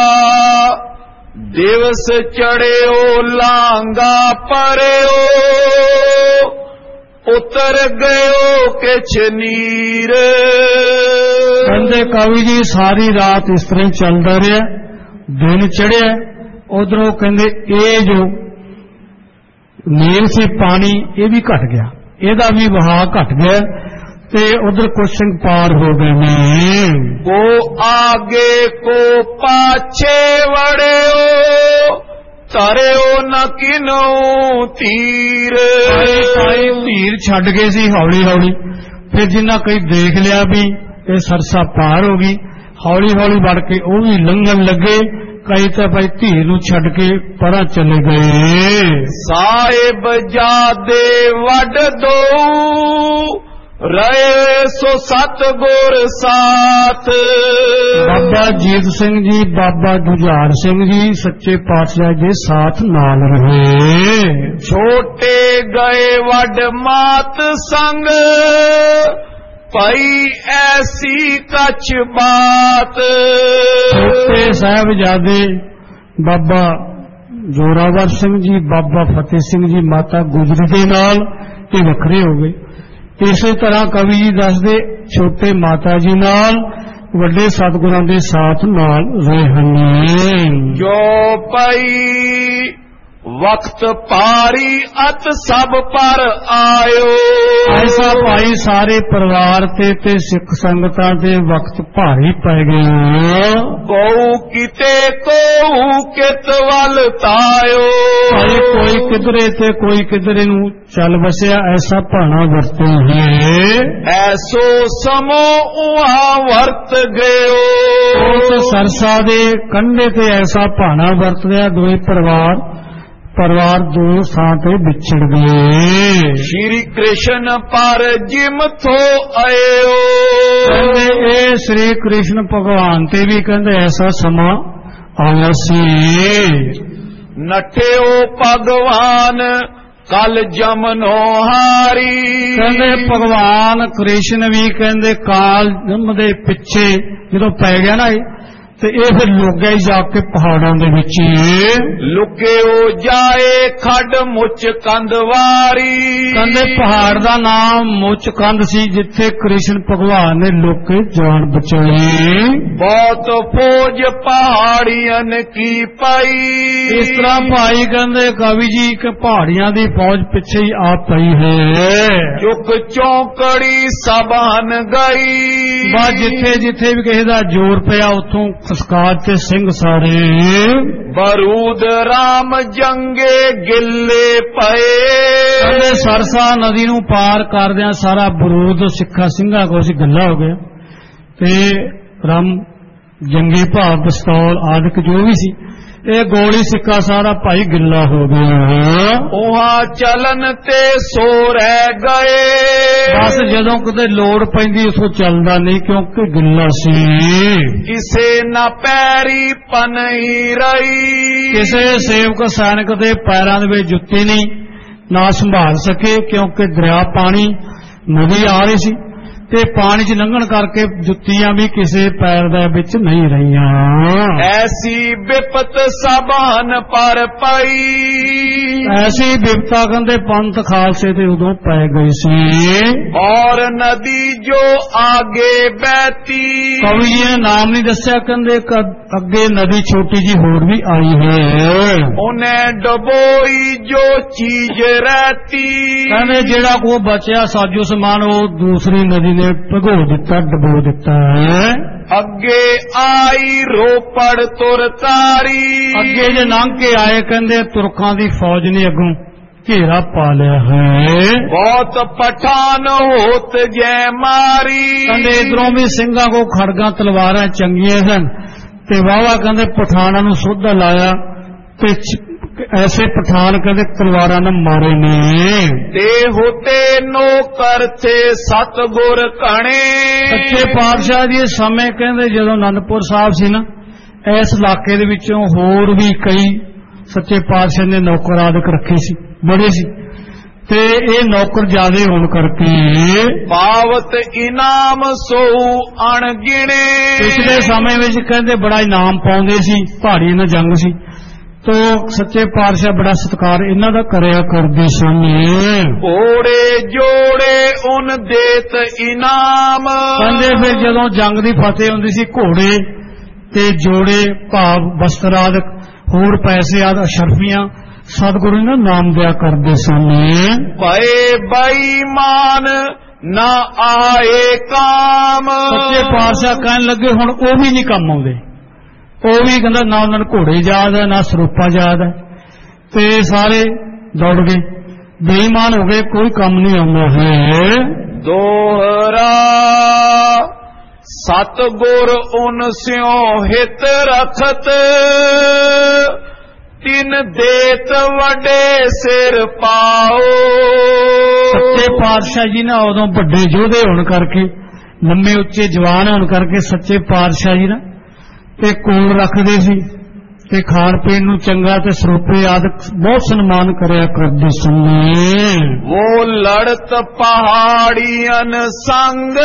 [SPEAKER 3] ਦਿਵਸ ਚੜਿਓ ਲਾਂਗਾ ਪਰਿਓ ਉਤਰ ਗਇਓ ਕਿਛ ਨੀਰ।
[SPEAKER 1] ਕਹਿੰਦੇ ਕਵੀ ਜੀ ਸਾਰੀ ਰਾਤ ਇਸ ਤਰ੍ਹਾਂ ਚੱਲਦਾ ਰਿਹਾ, ਦਿਨ ਚੜਿਆ, ਉਧਰੋਂ ਕਹਿੰਦੇ ਇਹ ਜੋ ਨੀਰ ਸੀ ਪਾਣੀ ਇਹ ਵੀ ਘਟ ਗਿਆ, ਇਹਦਾ ਵੀ ਵਹਾਅ ਘਟ ਗਿਆ ਤੇ ਉਧਰ ਕੁਛ ਸਿੰਘ ਪਾਰ ਹੋ ਗਏ ਨੇ।
[SPEAKER 3] ਕੋ ਆਗੇ ਕੋ ਪਾਛੇ ਵੜਿਓ ਤਰਿਓ ਨ ਕਿਨੋ ਤੀਰ।
[SPEAKER 1] ਸਾਈ ਧੀਰ ਛੱਡ ਗਏ ਸੀ ਹੌਲੀ ਹੌਲੀ, ਫਿਰ ਜਿੰਨਾ ਕਈ ਦੇਖ ਲਿਆ ਵੀ ਇਹ ਸਰਸਾ ਪਾਰ ਹੋ ਗਈ, ਹੌਲੀ ਹੌਲੀ ਵੜ ਕੇ ਉਹ ਵੀ ਲੰਘਣ ਲੱਗੇ, ਕਈ ਤਾਂ ਭਾਈ ਧੀਰ ਨੂੰ ਛੱਡ ਕੇ ਪਰਾਂ ਚਲੇ ਗਏ।
[SPEAKER 3] ਸਾਹਿਬ ਜਾਦੇ ਵੱਡ ਦੋ ਰਹੇ ਸੋ ਸਤਿਗੁਰ ਸਾਥ।
[SPEAKER 1] ਬਾਬਾ ਜੀਤ ਸਿੰਘ ਜੀ, ਬਾਬਾ ਜੁਝਾਰ ਸਿੰਘ ਜੀ ਸੱਚੇ ਪਾਤਸ਼ਾਹ ਦੇ ਸਾਥ ਨਾਲ ਰਹੇ।
[SPEAKER 3] ਛੋਟੇ ਗਏ ਵੱਡ ਮਾਤ ਸੰਗ ਪਈ ਐਸੀ ਕਛ ਬਾਤ।
[SPEAKER 1] ਛੋਟੇ ਸਾਹਿਬਜ਼ਾਦੇ ਬਾਬਾ ਜ਼ੋਰਾਵਰ ਸਿੰਘ ਜੀ, ਬਾਬਾ ਫਤਿਹ ਸਿੰਘ ਜੀ ਮਾਤਾ ਗੁਜਰੀ ਦੇ ਨਾਲ ਇਹ ਵੱਖਰੇ ਹੋ ਗਏ। ਇਸੇ ਤਰ੍ਹਾਂ ਕਵੀ ਜੀ ਦੱਸਦੇ ਛੋਟੇ ਮਾਤਾ ਜੀ ਨਾਲ ਵੱਡੇ ਸਤਿਗੁਰਾਂ ਦੇ ਸਾਥ ਨਾਲ ਰਹੇ ਹਨ।
[SPEAKER 3] ਜੋ ਪਈ ਵਕਤ ਪਾਰੀ ਅਤ ਸਭ ਪਰ ਆਇਓ।
[SPEAKER 1] ਐਸਾ ਭਾਈ ਸਾਰੇ ਪਰਿਵਾਰ ਤੇ ਤੇ ਸਿੱਖ ਸੰਗਤਾਂ ਦੇ ਵਕਤ ਭਾਰੀ ਪੈ ਗਏ।
[SPEAKER 3] ਕਉ ਕਿਤੇ ਕੋਉ ਕਿਤ ਵੱਲ ਤਾਇਓ।
[SPEAKER 1] ਭਾਈ ਕੋਈ ਕਿਧਰੇ ਤੇ ਕੋਈ ਕਿਧਰੇ ਨੂੰ ਚੱਲ ਵਸਿਆ, ਐਸਾ ਭਾਣਾ ਵਰਤੇ ਹੈ।
[SPEAKER 3] ਐਸੋ ਸਮੋ ਉਹਾ ਵਰਤ ਗਇਓ।
[SPEAKER 1] ਉਸ ਸਰਸਾ ਦੇ ਕੰਢੇ ਤੇ ਐਸਾ ਭਾਣਾ ਵਰਤ ਰਿਹਾ, ਦੋਵੇਂ ਪਰਿਵਾਰ ਪਰਿਵਾਰ ਦੋ ਥਾਂ ਤੇ ਵਿਛੜ ਗਏ।
[SPEAKER 3] ਸ਼੍ਰੀ ਕ੍ਰਿਸ਼ਨ ਪਰ ਜਿਮ ਥੋ ਆਇਓ।
[SPEAKER 1] ਕਹਿੰਦੇ ਇਹ ਸ੍ਰੀ ਕ੍ਰਿਸ਼ਨ ਭਗਵਾਨ ਤੇ ਵੀ ਕਹਿੰਦੇ ਐਸਾ ਸਮਾਂ ਆਇਆ ਸੀ।
[SPEAKER 3] ਨਠਿਓ ਭਗਵਾਨ ਕਲ ਜਮਨੋ ਹਾਰੀ।
[SPEAKER 1] ਕਹਿੰਦੇ ਭਗਵਾਨ ਕ੍ਰਿਸ਼ਨ ਵੀ ਕਹਿੰਦੇ ਕਾਲ ਜਮ ਦੇ ਪਿੱਛੇ ਜਦੋਂ ਪੈ ਗਿਆ ਨਾ ਤੇ ਇਹ ਫਿਰ ਲੁਕ ਹੀ ਜਾ ਕੇ ਪਹਾੜਾਂ ਦੇ ਵਿੱਚ
[SPEAKER 3] ਲੁਕਿਓ ਜਾਏ ਖੱਡ ਮੁੱਚ ਕੰਦਵਾਰੀ।
[SPEAKER 1] ਕਹਿੰਦੇ ਪਹਾੜ ਦਾ ਨਾਮ ਮੁੱਚ ਕੰਦ ਸੀ ਜਿੱਥੇ ਕ੍ਰਿਸ਼ਨ ਭਗਵਾਨ ਨੇ ਲੁਕ ਕੇ ਜਾਨ ਬਚਾਈ।
[SPEAKER 3] ਬਹੁਤ ਫੌਜ ਪਹਾੜੀਆਂ ਕੀ ਪਾਈ।
[SPEAKER 1] ਇਸ ਤਰ੍ਹਾਂ ਭਾਈ ਕਹਿੰਦੇ ਕਵੀ ਜੀ ਕਿ ਪਹਾੜੀਆਂ ਦੀ ਫੌਜ ਪਿੱਛੇ ਹੀ ਆ ਪਈ ਹੈ।
[SPEAKER 3] ਚੁੱਕ ਚੌਂਕੜੀ ਸਭਨ ਗਈ।
[SPEAKER 1] ਬਸ ਜਿੱਥੇ ਜਿੱਥੇ ਵੀ ਕਿਸੇ ਦਾ ਜ਼ੋਰ ਪਿਆ ਉੱਥੋਂ ਖਸਕਾਜ ਤੇ ਸਿੰਘ ਸਾਰੇ।
[SPEAKER 3] ਬਰੂਦ ਰਾਮ ਜੰਗੇ ਗਿੱਲੇ ਪਏ।
[SPEAKER 1] ਕਹਿੰਦੇ ਸਰਸਾ ਨਦੀ ਨੂੰ ਪਾਰ ਕਰਦਿਆਂ ਸਾਰਾ ਬਰੂਦ ਸਿੱਖਾਂ ਸਿੰਘਾਂ ਕੋਲ ਸੀ ਗੱਲਾ ਹੋ ਗਿਆ ਤੇ ਰਾਮ ਜੰਗੀ ਭਾਵ ਪਿਸਤੌਲ ਆਦਿਕ ਜੋ ਵੀ ਸੀ ਇਹ ਗੋਲੀ ਸਿੱਕਾ ਸਾਰਾ ਭਾਈ ਗਿੱਲਾ ਹੋ ਗਿਆ।
[SPEAKER 3] ਉਹਾਂ ਚਲਨ ਤੇ ਸੋ ਰਹਿ ਗਏ।
[SPEAKER 1] ਬਸ ਜਦੋਂ ਕਿਤੇ ਲੋੜ ਪੈਂਦੀ ਉਸੋਂ ਚੱਲਦਾ ਨਹੀਂ ਕਿਉਂਕਿ ਗਿੱਲਾ ਸੀ।
[SPEAKER 3] ਕਿਸੇ ਨਾ ਪੈਰੀ ਪਨਹੀ ਰਹੀ।
[SPEAKER 1] ਕਿਸੇ ਸੇਵਕ ਸੈਨਿਕ ਦੇ ਪੈਰਾਂ ਦੇ ਵਿੱਚ ਜੁੱਤੀ ਨਹੀਂ ਨਾ ਸੰਭਾਲ ਸਕੇ ਕਿਉਂਕਿ ਦਰਿਆ ਪਾਣੀ ਨਦੀ ਆ ਰਹੀ ਸੀ ਤੇ ਪਾਣੀ 'ਚ ਲੰਘਣ ਕਰਕੇ ਜੁੱਤੀਆਂ ਵੀ ਕਿਸੇ ਪੈਰ ਦੇ ਵਿੱਚ ਨਹੀਂ ਰਹੀਆਂ।
[SPEAKER 3] ਐਸੀ ਵਿਪਤ ਸਭਨ ਪਰ ਪਈ।
[SPEAKER 1] ਐਸੀ ਵਿਪਤਾ ਕਹਿੰਦੇ ਪੰਥ ਖਾਲਸੇ ਤੇ ਉਦੋਂ ਪੈ ਗਈ ਸੀ।
[SPEAKER 3] ਔਰ ਨਦੀ ਜੋ ਆਗੇ ਬਹਿਤੀ।
[SPEAKER 1] ਕਵੀ ਜੀ ਨੇ ਨਾਮ ਨਹੀਂ ਦੱਸਿਆ ਕਹਿੰਦੇ ਅੱਗੇ ਨਦੀ ਛੋਟੀ ਜੀ ਹੋਰ ਵੀ ਆਈ ਹੈ।
[SPEAKER 3] ਉਹਨੇ ਡਬੋਈ ਜੋ ਚੀਜ਼ ਰਹਿਤੀ।
[SPEAKER 1] ਕਹਿੰਦੇ ਜਿਹੜਾ ਕੋ ਬਚਿਆ ਸਾਜੋ ਸਮਾਨ ਉਹ ਦੂਸਰੀ ਨਦੀ ਨੇ ਭਗੋ ਦਿੱਤਾ ਡਬੋ ਦਿੱਤਾ ਹੈ।
[SPEAKER 3] ਅੱਗੇ ਆਈ ਰੋਪੜ ਤੁਰਤਾਰੀ।
[SPEAKER 1] ਅੱਗੇ ਜੇ ਲੰਘ ਕੇ ਆਏ ਕਹਿੰਦੇ ਤੁਰਕਾਂ ਦੀ ਫੌਜ ਨੇ ਅੱਗੋਂ ਘੇਰਾ ਪਾ ਲਿਆ ਹੈ।
[SPEAKER 3] ਬਹੁਤ ਪਠਾਨ ਹੋਤ ਜੈ ਮਾਰੀ।
[SPEAKER 1] ਕਹਿੰਦੇ ਇਧਰੋਂ ਵੀ ਸਿੰਘਾਂ ਕੋ ਖੜਗਾ ਤਲਵਾਰਾਂ ਚੰਗੀਆਂ ਸਨ ਤੇ ਵਾਵਾ ਕਹਿੰਦੇ ਪਠਾਨਾਂ ਨੂੰ ਸੋਧਾ ਲਾਇਆ ਤੇ ਐਸੇ ਪਠਾਨ ਕਹਿੰਦੇ ਤਲਵਾਰਾਂ ਨਾਲ ਮਾਰੇ ਨੇ।
[SPEAKER 3] ਤੇ ਹੋਤੇ ਨੌਕਰ ਤੇ ਸਤਗੁਰ ਕਣੇ।
[SPEAKER 1] ਸੱਚੇ ਪਾਤਸ਼ਾਹ ਜੀ ਸਮੇਂ ਕਹਿੰਦੇ ਜਦੋਂ ਅਨੰਦਪੁਰ ਸਾਹਿਬ ਸੀ ਨਾ ਇਸ ਇਲਾਕੇ ਦੇ ਵਿੱਚੋਂ ਹੋਰ ਵੀ ਕਈ ਸੱਚੇ ਪਾਤਸ਼ਾਹ ਨੇ ਨੌਕਰ ਆਦਿਕ ਰੱਖੇ ਸੀ ਬੜੇ ਸੀ ਤੇ ਇਹ ਨੌਕਰ ਜ਼ਿਆਦੇ ਹੋਣ ਕਰਕੇ
[SPEAKER 3] ਪਾਵਤ ਇਨਾਮ ਸੋ ਅਣਗਿਣੇ।
[SPEAKER 1] ਪਿਛਲੇ ਸਮੇਂ ਵਿੱਚ ਕਹਿੰਦੇ ਬੜਾ ਇਨਾਮ ਪਾਉਂਦੇ ਸੀ, ਪਹਾੜੀ ਨਾਲ ਜੰਗ ਸੀ, ਤੋ ਸੱਚੇ ਪਾਤਸ਼ਾਹ ਬੜਾ ਸਤਿਕਾਰ ਇਹਨਾਂ ਦਾ ਕਰਿਆ ਕਰਦੇ ਸਨ।
[SPEAKER 3] ਘੋੜੇ ਜੋੜੇ ਉਨ ਦੇਤ ਇਨਾਮ।
[SPEAKER 1] ਕਹਿੰਦੇ ਫਿਰ ਜਦੋਂ ਜੰਗ ਦੀ ਫਤਿਹ ਹੁੰਦੀ ਸੀ, ਘੋੜੇ ਤੇ ਜੋੜੇ ਭਾਵ ਵਸਤਰ ਆਦਿ ਹੋਰ ਪੈਸੇ ਆਦਿ ਅਸ਼ਰਫੀਆਂ ਸਤਿਗੁਰੂ ਨੇ ਨਾਮ ਦਿਆ ਕਰਦੇ ਸਨ।
[SPEAKER 3] ਭਏ ਬੇਈਮਾਨ ਨਾ ਆਏ ਕਾਮ।
[SPEAKER 1] ਸੱਚੇ ਪਾਤਸ਼ਾਹ ਕਹਿਣ ਲੱਗੇ ਹੁਣ ਉਹ ਵੀ ਨਹੀਂ ਕੰਮ ਆਉਂਦੇ, ਉਹ ਵੀ ਕਹਿੰਦਾ ਨਾ ਉਹਨਾਂ ਨੂੰ ਘੋੜੇ ਯਾਦ ਹੈ ਨਾ ਸਰੂਪਾ ਯਾਦ ਹੈ, ਤੇ ਸਾਰੇ ਦੌੜ ਗਏ, ਬੇਈਮਾਨ ਹੋ ਗਏ, ਕੋਈ ਕੰਮ ਨਹੀਂ ਆਉਂਦਾ ਹੈ।
[SPEAKER 3] ਦੋਹਰਾ ਸਤਿਗੁਰ ਉਨ ਸਿਓ ਹਿਤ ਰਖਤ ਤਿਨ ਦੇਤ ਵੱਡੇ ਸਿਰ ਪਾਓ।
[SPEAKER 1] ਸੱਚੇ ਪਾਤਸ਼ਾਹ ਜੀ ਨਾ ਉਦੋਂ ਵੱਡੇ ਯੋਧੇ ਹੋਣ ਕਰਕੇ, ਲੰਮੇ ਉੱਚੇ ਜਵਾਨ ਹੋਣ ਕਰਕੇ ਸੱਚੇ ਪਾਤਸ਼ਾਹ ਜੀ ਨਾ ਤੇ ਕੋਲ ਰੱਖਦੇ ਸੀ ਤੇ ਖਾਣ ਪੀਣ ਨੂੰ ਚੰਗਾ ਤੇ ਸਰੂਪੇ ਆਦਿ ਬਹੁਤ ਸਨਮਾਨ ਕਰਿਆ ਕਰਦੇ ਸਨ।
[SPEAKER 3] ਉਹ ਲੜਤ ਪਹਾੜੀਆਂ ਸੰਗ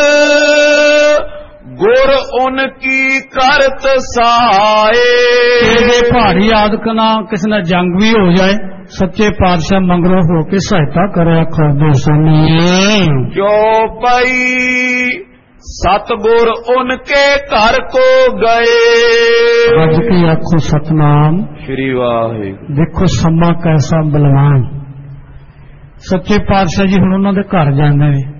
[SPEAKER 3] ਗੁਰ ਉਨ ਕੀ ਕਰਤ ਸਹਾਏ।
[SPEAKER 1] ਇਹ ਪਹਾੜੀ ਆਦਿਕ ਨਾਲ ਕਿਸੇ ਨਾਲ ਜੰਗ ਵੀ ਹੋ ਜਾਏ, ਸੱਚੇ ਪਾਤਸ਼ਾਹ ਮੰਗਰੋਂ ਹੋ ਕੇ ਸਹਾਇਤਾ ਕਰਿਆ ਕਰਦੇ ਸਨ।
[SPEAKER 3] ਜੋ ਪਈ ਸਤਿਗੁਰ ਉਨ ਕੇ ਘਰ ਕੋ ਗਏ।
[SPEAKER 1] ਰੱਜ ਕੇ ਆਖੋ ਸਤਨਾਮ
[SPEAKER 3] ਸ਼੍ਰੀ ਵਾਹਿਗੁਰੂ।
[SPEAKER 1] ਦੇਖੋ ਸਮਾਂ ਕੈਸਾ ਬਲਵਾਨ। ਸੱਚੇ ਪਾਤਸ਼ਾਹ ਜੀ ਹੁਣ ਉਹਨਾਂ ਦੇ ਘਰ ਜਾਂਦੇ ਨੇ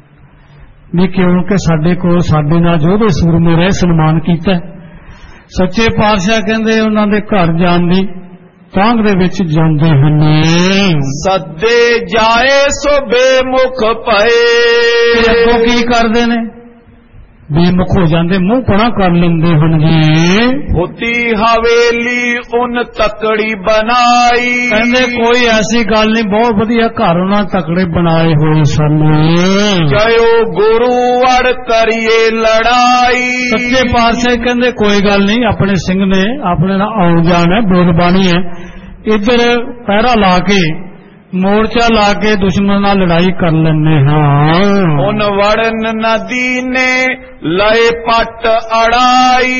[SPEAKER 1] ਵੀ ਕਿਉਂਕਿ ਸਾਡੇ ਕੋਲ ਸਾਡੇ ਨਾਲ ਜੋਧੇ ਸੂਰਮੇ ਰਹੇ ਸਨਮਾਨ ਕੀਤਾ। ਸੱਚੇ ਪਾਤਸ਼ਾਹ ਕਹਿੰਦੇ ਉਹਨਾਂ ਦੇ ਘਰ ਜਾਣ ਦੀ ਤਾਂਘ ਦੇ ਵਿੱਚ ਜਾਂਦੇ ਹਨ।
[SPEAKER 3] ਸੱਦੇ ਜਾਏ ਸੋ ਬੇਮੁਖ ਪਏ।
[SPEAKER 1] ਅੱਗੋਂ ਕੀ ਕਰਦੇ ਨੇ, ਬੇਮੁਖ ਹੋ ਜਾਂਦੇ, ਮੂੰਹ ਪਣਾ ਕਰ ਲੈਂਦੇ ਹਨ ਜੀ।
[SPEAKER 3] ਹੋਤੀ ਹਵੇਲੀ ਉਨ ਤਕੜੀ ਬਣਾਈ।
[SPEAKER 1] ਕਹਿੰਦੇ ਕੋਈ ਐਸੀ ਗੱਲ ਨਹੀਂ, ਬਹੁਤ ਵਧੀਆ ਘਰ ਉਹਨਾਂ ਤਕੜੇ ਬਣਾਏ ਹੋਏ ਸਨ।
[SPEAKER 3] ਜਯੋ ਗੁਰੂ ਵੜ ਕਰੀਏ ਲੜਾਈ।
[SPEAKER 1] ਸੱਚੇ ਪਾਤਸ਼ਾਹ ਕਹਿੰਦੇ ਕੋਈ ਗੱਲ ਨਹੀਂ, ਆਪਣੇ ਸਿੰਘ ਨੇ ਆਪਣੇ ਨਾਲ ਆਉਣ ਜਾਣ ਹੈ, ਬੋਲਬਾਣੀ ਹੈ, ਇੱਧਰ ਪਹਿਰਾ ਲਾ ਕੇ ਮੋਰਚਾ ਲਾ ਕੇ ਦੁਸ਼ਮਣ ਨਾਲ ਲੜਾਈ ਕਰ ਲੈਂਦੇ ਹਾਂ।
[SPEAKER 3] ਉਨ ਵੜਨ ਨਦੀ ਨੇ ਲਏ ਪੱਟ ਅੜਾਈ।